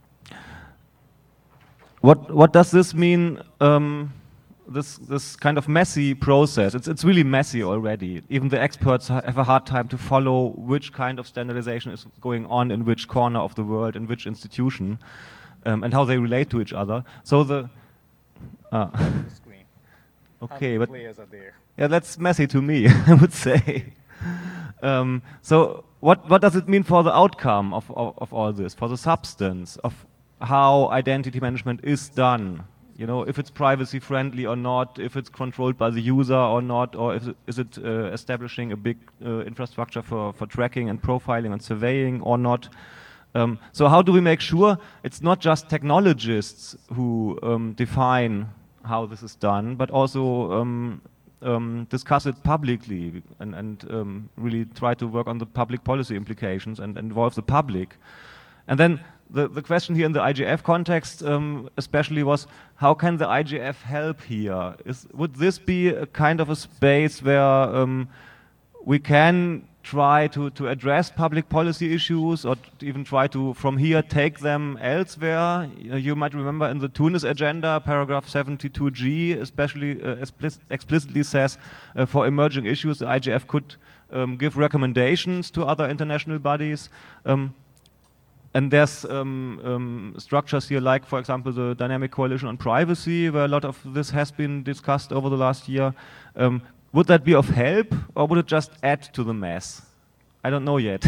What what does this mean? Um, this this kind of messy process. It's it's really messy already. Even the experts ha have a hard time to follow which kind of standardization is going on in which corner of the world, in which institution, um, and how they relate to each other. So the ah. Okay, but yeah, that's messy to me, I would say. Um, so what what does it mean for the outcome of, of of all this, for the substance of how identity management is done? You know, if it's privacy friendly or not, if it's controlled by the user or not, or if it, is it uh, establishing a big uh, infrastructure for, for tracking and profiling and surveying or not? Um, so how do we make sure it's not just technologists who um, define how this is done, but also um, um, discuss it publicly and, and um, really try to work on the public policy implications and, and involve the public? And then The, the question here in the I G F context um, especially was, how can the I G F help here? Is, would this be a kind of a space where um, we can try to, to address public policy issues or to even try to, from here, take them elsewhere. You, you might remember in the Tunis agenda, paragraph seventy-two G, especially uh, explicit, explicitly says uh, for emerging issues, the I G F could um, give recommendations to other international bodies. Um, and there's um, um, structures here like, for example, the Dynamic Coalition on Privacy, where a lot of this has been discussed over the last year. Um, Would that be of help, or would it just add to the mess? I don't know yet.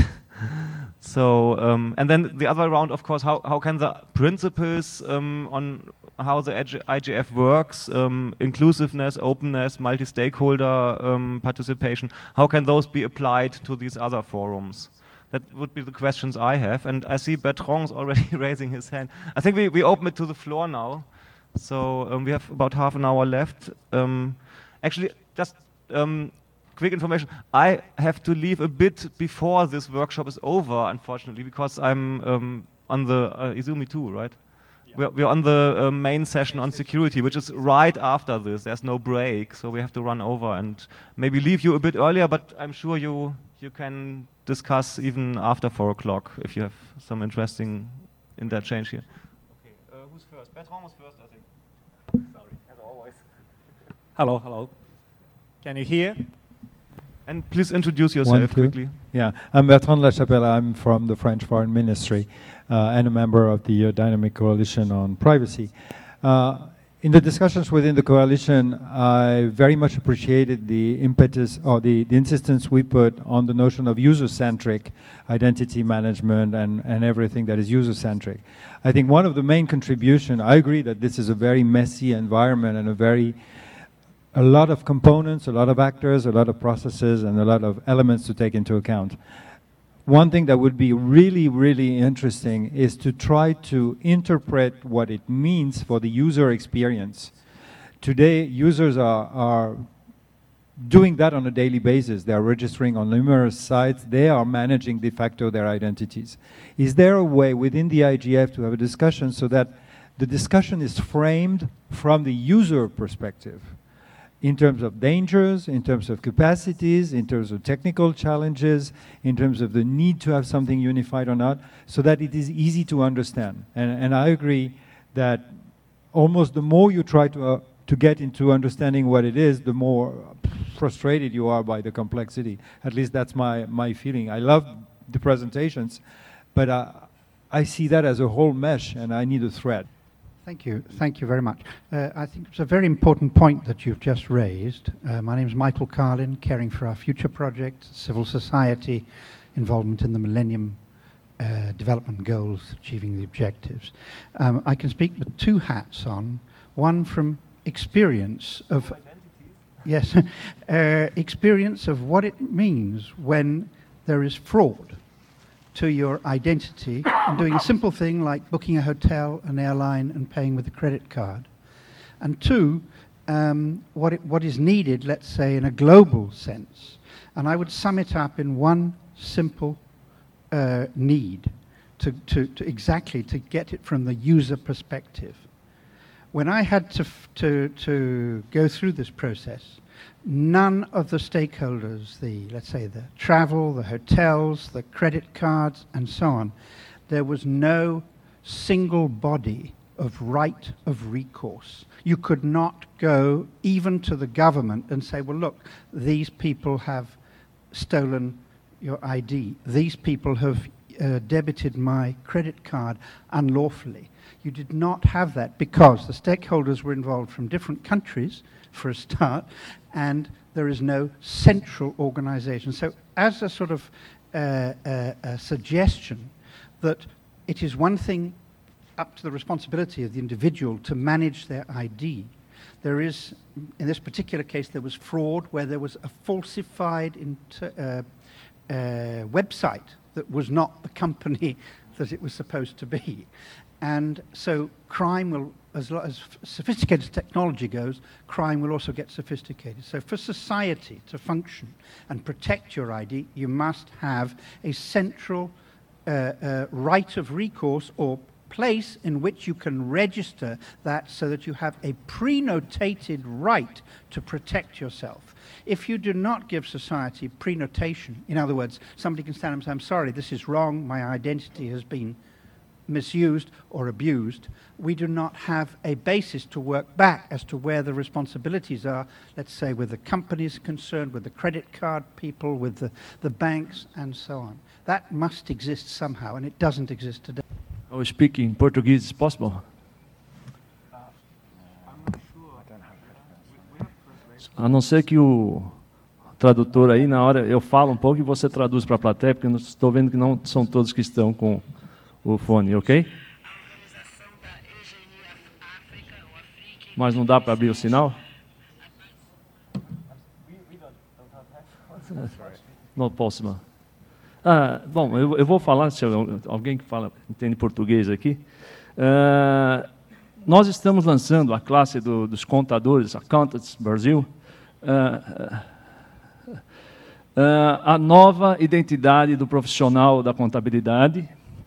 So, um, and then the other round, of course, how, how can the principles um, on how the I G F works, um, inclusiveness, openness, multi-stakeholder um, participation, how can those be applied to these other forums? That would be the questions I have. And I see Bertrand's already raising his hand. I think we, we open it to the floor now. So um, we have about half an hour left. Um, actually, just Um, quick information, I have to leave a bit before this workshop is over, unfortunately, because I'm um, on the uh, Izumi too, right? Yeah. We're, we're on the uh, main session on security, which is right after this. There's no break, so we have to run over and maybe leave you a bit earlier, but I'm sure you, you can discuss even after four o'clock if you have some interesting interchange here. Okay, uh, who's first? Bertrand was first, I think. Sorry, as always. Hello, hello. Can you hear? And please introduce yourself One, quickly. Yeah, I'm Bertrand Lachapelle. I'm from the French Foreign Ministry uh, and a member of the uh, Dynamic Coalition on Privacy. Uh, in the discussions within the coalition, I very much appreciated the impetus or the, the insistence we put on the notion of user-centric identity management and, and everything that is user-centric. I think one of the main contributions, I agree that this is a very messy environment and a very a lot of components, a lot of actors, a lot of processes, and a lot of elements to take into account. One thing that would be really, really interesting is to try to interpret what it means for the user experience. Today, users are, are doing that on a daily basis. They are registering on numerous sites. They are managing de facto their identities. Is there a way within the I G F to have a discussion so that the discussion is framed from the user perspective? In terms of dangers, in terms of capacities, in terms of technical challenges, in terms of the need to have something unified or not, so that it is easy to understand. And, and I agree that almost the more you try to, uh, to get into understanding what it is, the more frustrated you are by the complexity. At least that's my, my feeling. I love the presentations, but uh, I see that as a whole mesh, and I need a thread. Thank you. Thank you very much. Uh, I think it's a very important point that you've just raised. Uh, my name is Michael Carlin, caring for our future project, civil society, involvement in the Millennium uh, Development Goals, achieving the objectives. Um, I can speak with two hats on, one from experience of, yes, uh, experience of what it means when there is fraud to your identity and doing a simple thing like booking a hotel, an airline, and paying with a credit card. And two, um, what, it, what is needed, let's say, in a global sense. And I would sum it up in one simple uh, need to, to, to exactly to get it from the user perspective. When I had to, f to, to go through this process, none of the stakeholders, the, let's say, the travel, the hotels, the credit cards, and so on, there was no single body of right of recourse. You could not go even to the government and say, well, look, these people have stolen your I D. These people have uh, debited my credit card unlawfully. You did not have that because the stakeholders were involved from different countries, for a start, and there is no central organization. So as a sort of uh, uh, a suggestion that it is one thing up to the responsibility of the individual to manage their I D, there is, in this particular case, there was fraud where there was a falsified inter, uh, uh, website that was not the company that it was supposed to be. And so crime will, as, as sophisticated as technology goes, crime will also get sophisticated. So for society to function and protect your I D, you must have a central uh, uh, right of recourse or place in which you can register that so that you have a prenotated right to protect yourself. If you do not give society prenotation, in other words, somebody can stand up and say, I'm sorry, this is wrong, my identity has been misused or abused, we do not have a basis to work back as to where the responsibilities are, let's say with the companies concerned, with the credit card people, with the, the banks, and so on. That must exist somehow, and it doesn't exist today. I will speak in Portuguese, is possible? A não ser que o tradutor aí, na hora, eu falo um pouco e você traduz para a plateia, porque eu estou vendo que não são todos que estão com o fone, ok? Mas não dá para abrir o sinal? Não posso, mano. Ah, bom, eu, eu vou falar, se alguém que fala, entende português aqui. Uh, nós estamos lançando a classe do, dos contadores, Accountants Brasil, uh, uh, uh, a nova identidade do profissional da contabilidade.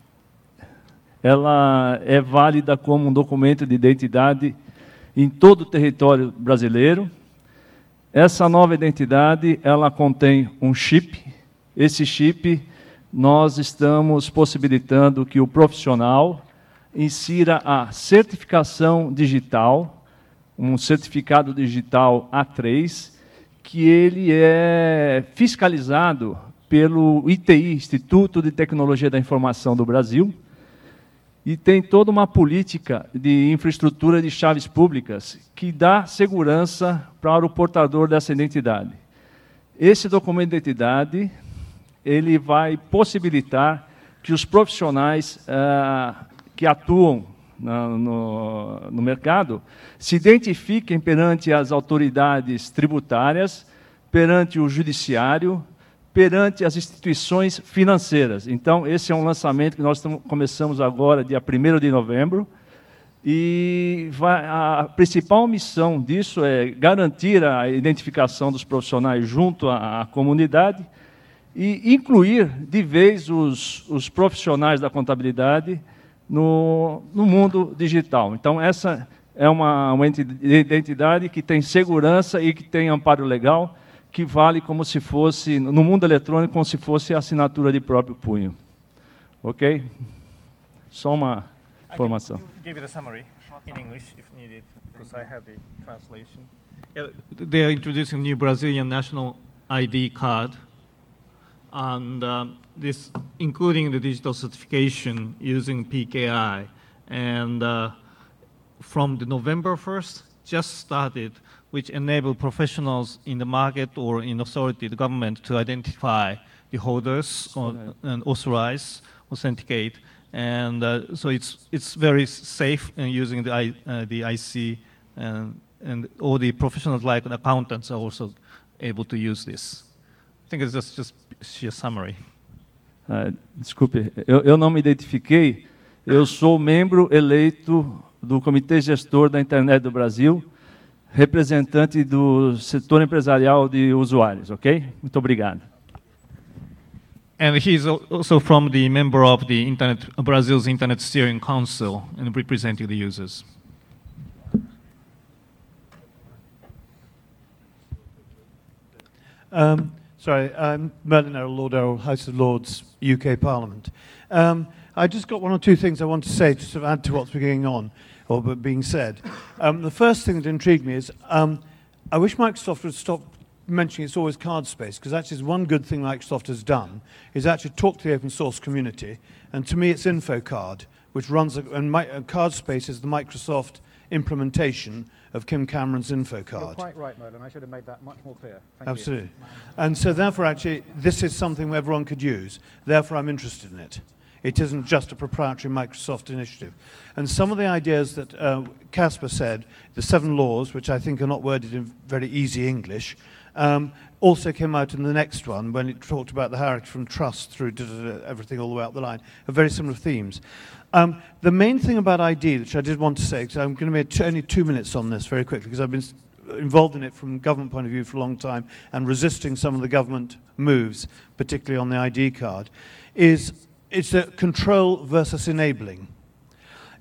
Ela é válida como um documento de identidade em todo o território brasileiro. Essa nova identidade, ela contém um chip. Esse chip, nós estamos possibilitando que o profissional insira a certificação digital, um certificado digital A três, que ele é fiscalizado pelo I T I, Instituto de Tecnologia da Informação do Brasil, e tem toda uma política de infraestrutura de chaves públicas que dá segurança para o portador dessa identidade. Esse documento de identidade, ele vai possibilitar que os profissionais ah, que atuam na, no, no mercado se identifiquem perante as autoridades tributárias, perante o judiciário, perante as instituições financeiras. Então, esse é um lançamento que nós tamo, começamos agora, dia primeiro de novembro, e vai, a principal missão disso é garantir a identificação dos profissionais junto à, à comunidade e incluir de vez os, os profissionais da contabilidade no, no mundo digital. Então, essa é uma, uma identidade que tem segurança e que tem amparo legal, que vale como se fosse, no mundo eletrônico, como se fosse a assinatura de próprio punho. Ok? Só uma informação. I can give you the summary in English if needed, because I have the translation. Yeah, they are introducing a new Brazilian national I D card, and um, this, including the digital certification using P K I, and uh, from the November first, just started, which enable professionals in the market or in authority, the government, to identify the holders or, and authorize, authenticate, and uh, so it's it's very safe in using the I, uh, the I C, and and all the professionals like accountants are also able to use this. I think it's just just sheer summary. Uh, desculpe, eu, eu não me identifiquei. Eu sou membro eleito do Comitê Gestor da Internet do Brasil, representante do setor empresarial de usuários, ok? Muito obrigado. And he's also from the member of the Internet, Brazil's Internet Steering Council, and representing the users. Um, sorry, I'm Merlin Errol-Lauderdale, House of Lords, U K Parliament. Um, I just got one or two things I want to say to sort of add to what's been going on, or being said. Um, the first thing that intrigued me is um, I wish Microsoft would stop mentioning it's always card space, because actually one good thing Microsoft has done is actually talk to the open source community, and to me it's InfoCard, which runs, a, and my, uh, card space is the Microsoft implementation of Kim Cameron's InfoCard. You're quite right, Merlin. I should have made that much more clear. Thank Absolutely. You. And so therefore actually this is something everyone could use, therefore I'm interested in it. It isn't just a proprietary Microsoft initiative. And some of the ideas that uh, Casper said, the seven laws, which I think are not worded in very easy English, um, also came out in the next one when it talked about the hierarchy from trust through da, da, da, everything all the way up the line, are very similar themes. Um, the main thing about I D, which I did want to say, because I'm going to be only two minutes on this very quickly, because I've been involved in it from a government point of view for a long time and resisting some of the government moves, particularly on the I D card, is it's a control versus enabling.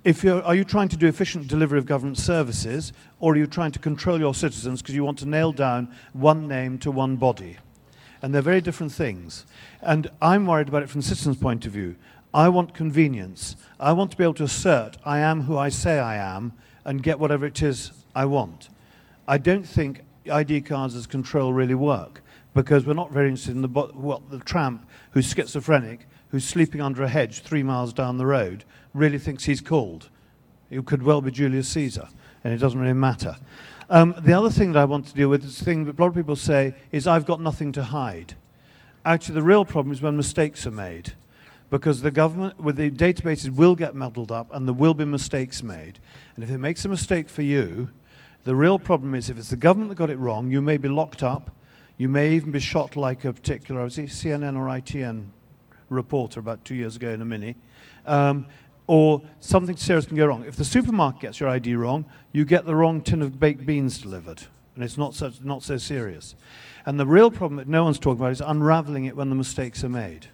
if you're, are you trying to do efficient delivery of government services, or are you trying to control your citizens because you want to nail down one name to one body? And they're very different things. And I'm worried about it from the citizen's point of view. I want convenience. I want to be able to assert I am who I say I am and get whatever it is I want. I don't think I D cards as control really work, because we're not very interested in the, what the tramp who's schizophrenic, who's sleeping under a hedge three miles down the road, really thinks he's called. It could well be Julius Caesar, and it doesn't really matter. Um, the other thing that I want to deal with is the thing that a lot of people say is I've got nothing to hide. Actually, the real problem is when mistakes are made, because the government, with the databases, will get muddled up and there will be mistakes made. And if it makes a mistake for you, the real problem is if it's the government that got it wrong, you may be locked up, you may even be shot like a particular, was it C N N or I T N reporter about two years ago in a mini, um, or something serious can go wrong. If the supermarket gets your I D wrong, you get the wrong tin of baked beans delivered, and it's not so, not so serious. And the real problem that no one's talking about is unraveling it when the mistakes are made.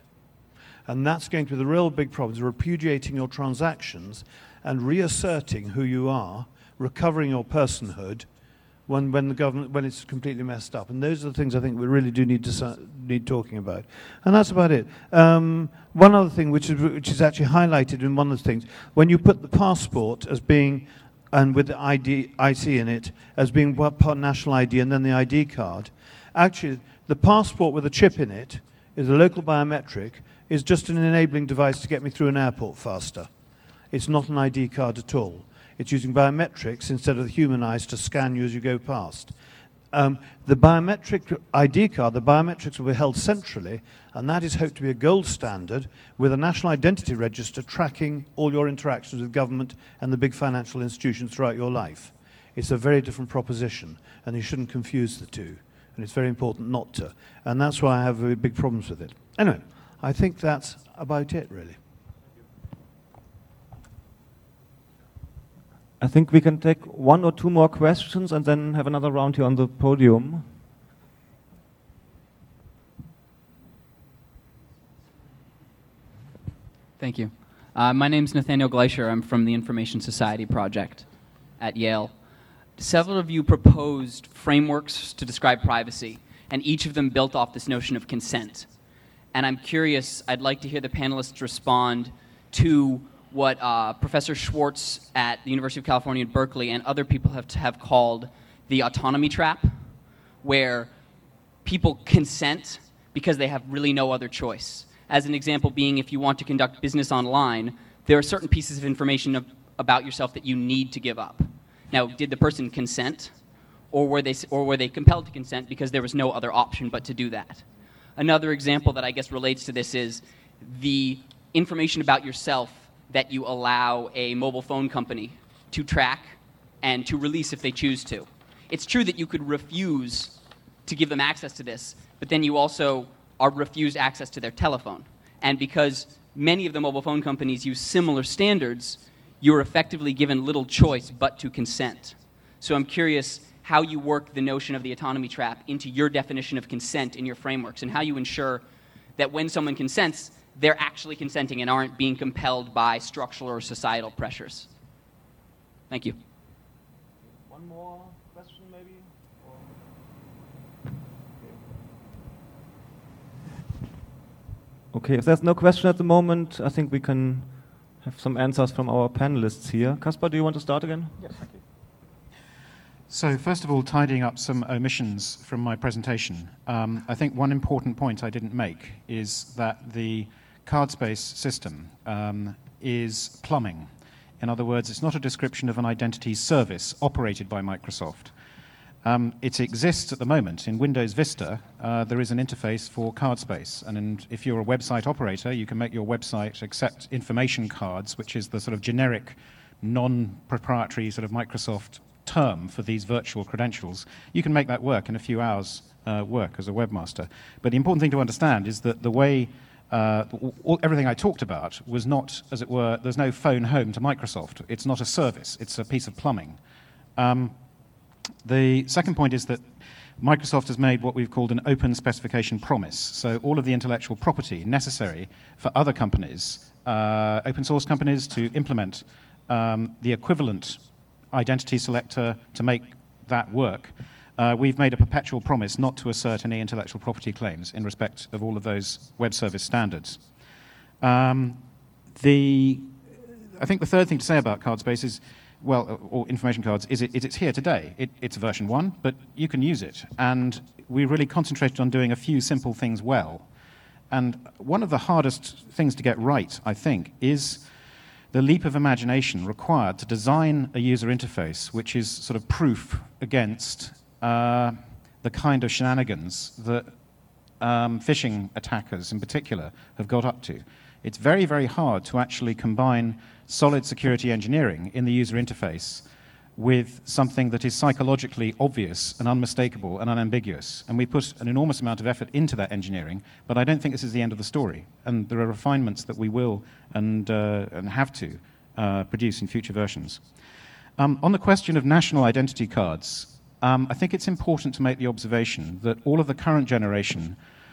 And that's going to be the real big problem, is repudiating your transactions and reasserting who you are, recovering your personhood when, when the government, when it's completely messed up. And those are the things I think we really do need to need talking about. And that's about it. Um, one other thing which is, which is actually highlighted in one of the things, when you put the passport as being, and with the I D, I C in it, as being part national I D and then the I D card, actually the passport with a chip in it is a local biometric, is just an enabling device to get me through an airport faster. It's not an I D card at all. It's using biometrics instead of the human eyes to scan you as you go past. Um, the biometric I D card, the biometrics will be held centrally, and that is hoped to be a gold standard with a national identity register tracking all your interactions with government and the big financial institutions throughout your life. It's a very different proposition, and you shouldn't confuse the two. And it's very important not to. And that's why I have very big problems with it. Anyway, I think that's about it, really. I think we can take one or two more questions and then have another round here on the podium. Thank you. Uh, my name is Nathaniel Gleischer. I'm from the Information Society Project at Yale. Several of you proposed frameworks to describe privacy, and each of them built off this notion of consent. And I'm curious, I'd like to hear the panelists respond to what uh, Professor Schwartz at the University of California at Berkeley and other people have, have called the autonomy trap, where people consent because they have really no other choice. As an example being, if you want to conduct business online, there are certain pieces of information of, about yourself that you need to give up. Now, did the person consent, or were they, or were they compelled to consent because there was no other option but to do that? Another example that I guess relates to this is the information about yourself that you allow a mobile phone company to track and to release if they choose to. It's true that you could refuse to give them access to this, but then you also are refused access to their telephone. And because many of the mobile phone companies use similar standards, you're effectively given little choice but to consent. So I'm curious how you work the notion of the autonomy trap into your definition of consent in your frameworks, and how you ensure that when someone consents, they're actually consenting and aren't being compelled by structural or societal pressures. Thank you. One more question, maybe? Or... Okay, if there's no question at the moment, I think we can have some answers from our panelists here. Caspar, do you want to start again? Yes, thank you. So first of all, tidying up some omissions from my presentation. Um, I think one important point I didn't make is that the CardSpace system um, is plumbing. In other words, it's not a description of an identity service operated by Microsoft. Um, it exists at the moment. In Windows Vista, uh, there is an interface for CardSpace. And in, if you're a website operator, you can make your website accept information cards, which is the sort of generic, non-proprietary sort of Microsoft term for these virtual credentials. You can make that work in a few hours uh, work as a webmaster. But the important thing to understand is that the way Uh, all, everything I talked about was not, as it were, there's no phone home to Microsoft. It's not a service. It's a piece of plumbing. Um, the second point is that Microsoft has made what we've called an open specification promise. So all of the intellectual property necessary for other companies, uh, open source companies, to implement um, the equivalent identity selector to make that work, uh, we've made a perpetual promise not to assert any intellectual property claims in respect of all of those web service standards. Um, the, I think the third thing to say about CardSpace is, well, or information cards, is, it, is it's here today. It, it's version one, but you can use it. And we really concentrated on doing a few simple things well. And one of the hardest things to get right, I think, is the leap of imagination required to design a user interface which is sort of proof against uh, the kind of shenanigans that um, phishing attackers in particular have got up to. It's very, very hard to actually combine solid security engineering in the user interface with something that is psychologically obvious and unmistakable and unambiguous. And we put an enormous amount of effort into that engineering, but I don't think this is the end of the story. And there are refinements that we will and, uh, and have to uh, produce in future versions. Um, on the question of national identity cards, um, I think it's important to make the observation that all of the current generation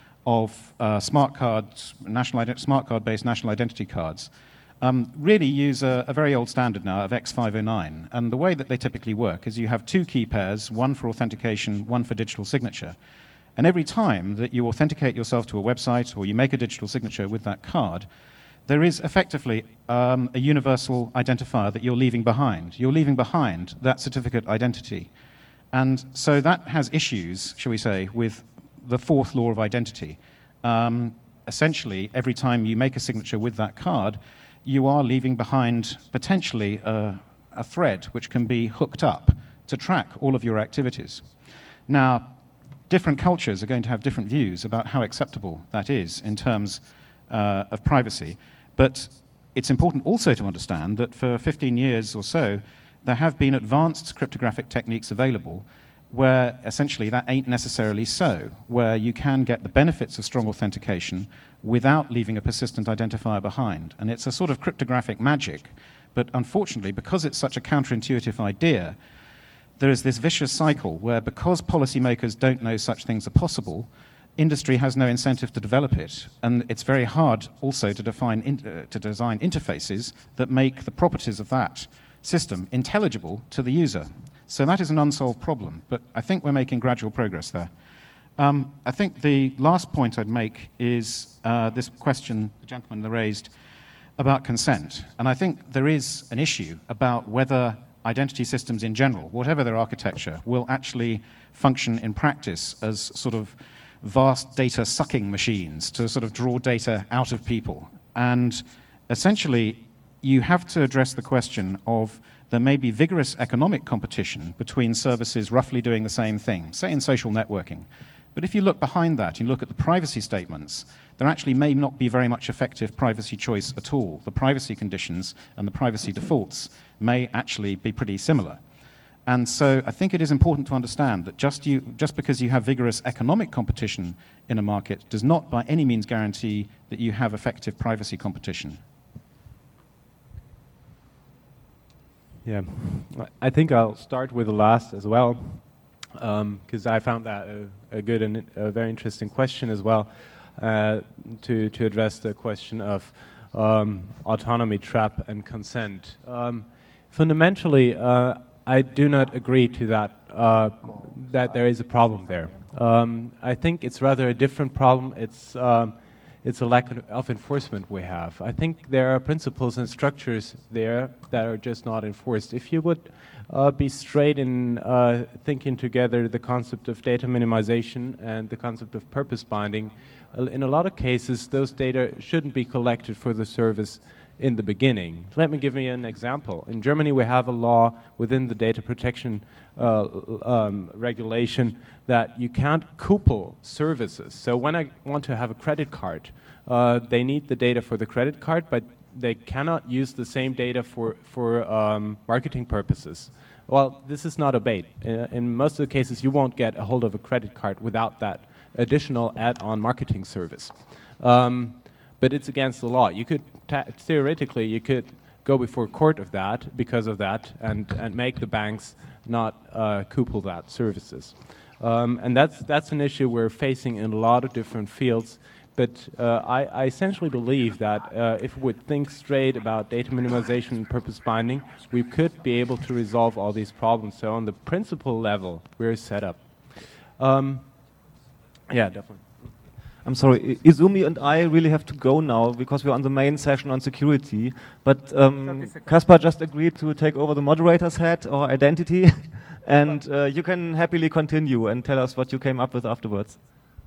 of uh, smart cards, national ident- smart card-based national identity cards, Um, really use a, a very old standard now of X five oh nine. And the way that they typically work is you have two key pairs, one for authentication, one for digital signature. And every time that you authenticate yourself to a website or you make a digital signature with that card, there is effectively um, a universal identifier that you're leaving behind. You're leaving behind that certificate identity. And so that has issues, shall we say, with the fourth law of identity. Um, essentially, every time you make a signature with that card, you are leaving behind potentially a, a thread which can be hooked up to track all of your activities. Now, different cultures are going to have different views about how acceptable that is in terms uh, of privacy, but it's important also to understand that for fifteen years or so, there have been advanced cryptographic techniques available where essentially that ain't necessarily so, where you can get the benefits of strong authentication without leaving a persistent identifier behind. And it's a sort of cryptographic magic, but unfortunately, because it's such a counterintuitive idea, there is this vicious cycle where because policymakers don't know such things are possible, industry has no incentive to develop it, and it's very hard also to, define in, uh, to design interfaces that make the properties of that system intelligible to the user. So that is an unsolved problem, but I think we're making gradual progress there. Um, I think the last point I'd make is uh, this question the gentleman raised about consent. And I think there is an issue about whether identity systems in general, whatever their architecture, will actually function in practice as sort of vast data sucking machines to sort of draw data out of people. And essentially, you have to address the question of there may be vigorous economic competition between services roughly doing the same thing, say in social networking. But if you look behind that, you look at the privacy statements, there actually may not be very much effective privacy choice at all. The privacy conditions and the privacy defaults may actually be pretty similar. And so I think it is important to understand that just, you, just because you have vigorous economic competition in a market does not by any means guarantee that you have effective privacy competition. Yeah, I think I'll start with the last as well, because um, I found that a, a good and a very interesting question as well, uh, to, to address the question of um, autonomy trap and consent. Um, fundamentally, uh, I do not agree to that, uh, that there is a problem there. Um, I think it's rather a different problem. It's um, It's a lack of enforcement we have. I think there are principles and structures there that are just not enforced. If you would uh, be straight in uh, thinking together the concept of data minimization and the concept of purpose binding, uh, in a lot of cases, those data shouldn't be collected for the service in the beginning. Let me give you an example. In Germany, we have a law within the data protection uh, um, regulation that you can't couple services. So when I want to have a credit card, uh, they need the data for the credit card, but they cannot use the same data for, for um, marketing purposes. Well, this is not a bait. Uh, in most of the cases, you won't get a hold of a credit card without that additional add-on marketing service. Um, but it's against the law. You could, ta theoretically, you could go before court of that, because of that, and, and make the banks not uh, couple that services. Um, and that's, that's an issue we're facing in a lot of different fields, But uh, I, I essentially believe that uh, if we would think straight about data minimization and purpose binding, we could be able to resolve all these problems. So on the principle level, we're set up. Um, yeah, definitely. I'm sorry, Izumi and I really have to go now because we're on the main session on security. But um, Kaspar just agreed to take over the moderator's hat or identity, and uh, you can happily continue and tell us what you came up with afterwards.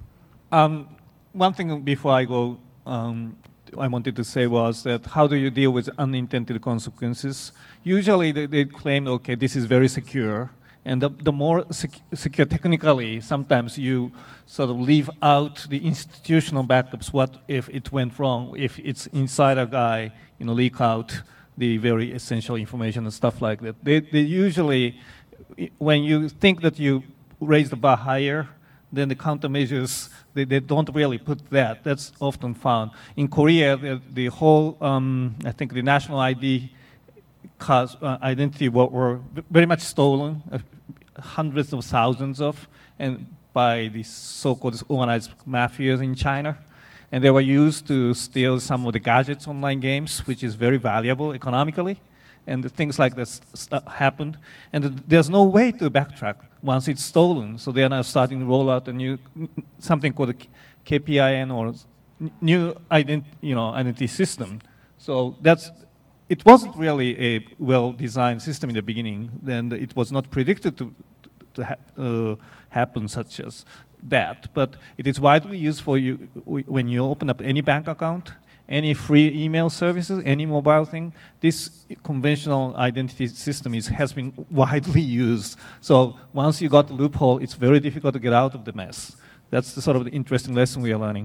Um, one thing before I go, um, I wanted to say was that how do you deal with unintended consequences? Usually they, they claim, okay, this is very secure. And the, the more sec secure technically, sometimes you sort of leave out the institutional backups. What if it went wrong? If it's insider guy, you know, leak out the very essential information and stuff like that. They, they usually, when you think that you raise the bar higher, then the countermeasures, they, they don't really put that. That's often found. In Korea, the, the whole, um, I think the national I D Cause, uh, identity were, were very much stolen, uh, hundreds of thousands of, and by the so-called organized mafias in China. And they were used to steal some of the gadgets online games, which is very valuable economically. And the things like this happened. And th there's no way to backtrack once it's stolen. So they are now starting to roll out a new, something called a K P I N or new ident you know, identity system. So that's, it wasn't really a well-designed system in the beginning. Then it was not predicted to, to ha uh, happen such as that. But it is widely used for you when you open up any bank account, any free email services, any mobile thing. This conventional identity system is, has been widely used. So once you got the loophole, it's very difficult to get out of the mess. That's the sort of the interesting lesson we are learning.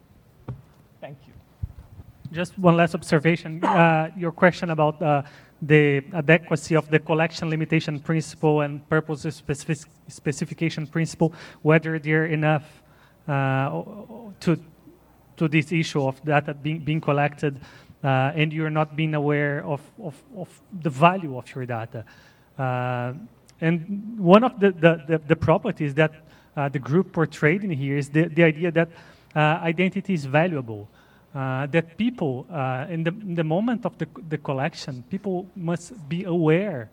Thank you. Just one last observation. Uh, your question about uh, the adequacy of the collection limitation principle and purpose specific specification principle, whether they're enough uh, to to this issue of data being, being collected uh, and you're not being aware of, of, of the value of your data. Uh, and one of the, the, the, the properties that uh, the group portrayed in here is the, the idea that uh, identity is valuable. Uh, that people, uh, in, the, in the moment of the, the collection, people must be aware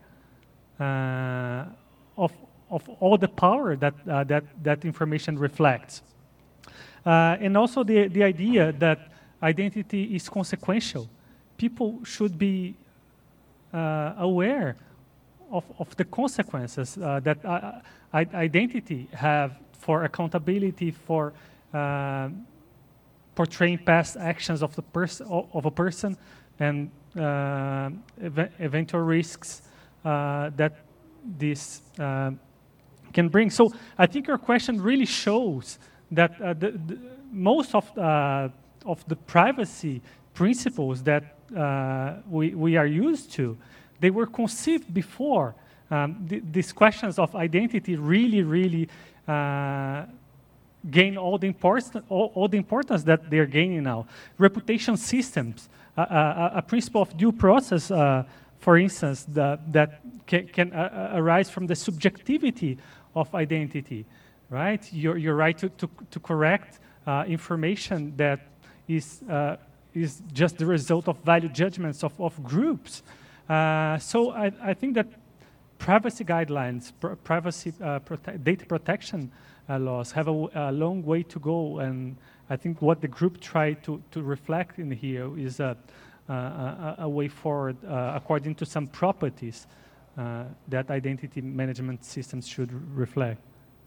uh, of, of all the power that, uh, that, that information reflects. Uh, and also the, the idea that identity is consequential. People should be uh, aware of, of the consequences uh, that uh, identity have for accountability, for uh, portraying past actions of the person of a person, and uh, ev eventual risks uh, that this uh, can bring. So I think your question really shows that uh, the, the, most of, uh, of the privacy principles that uh, we, we are used to, they were conceived before. Um, th these questions of identity really, really uh, gain all the, important, all, all the importance that they're gaining now. Reputation systems, uh, uh, a principle of due process, uh, for instance, the, that can, can uh, arise from the subjectivity of identity. Right, your your right to to, to correct uh, information that is uh, is just the result of value judgments of of groups. Uh, so I I think that privacy guidelines, pr privacy uh, prote data protection uh, laws have a, a long way to go, and I think what the group tried to to reflect in here is a a, a, a way forward uh, according to some properties uh, that identity management systems should reflect.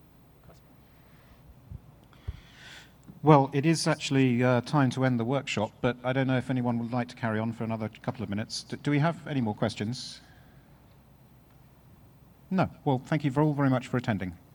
Well, it is actually uh, time to end the workshop, but I don't know if anyone would like to carry on for another couple of minutes. D do we have any more questions? No. Well, thank you all very much for attending.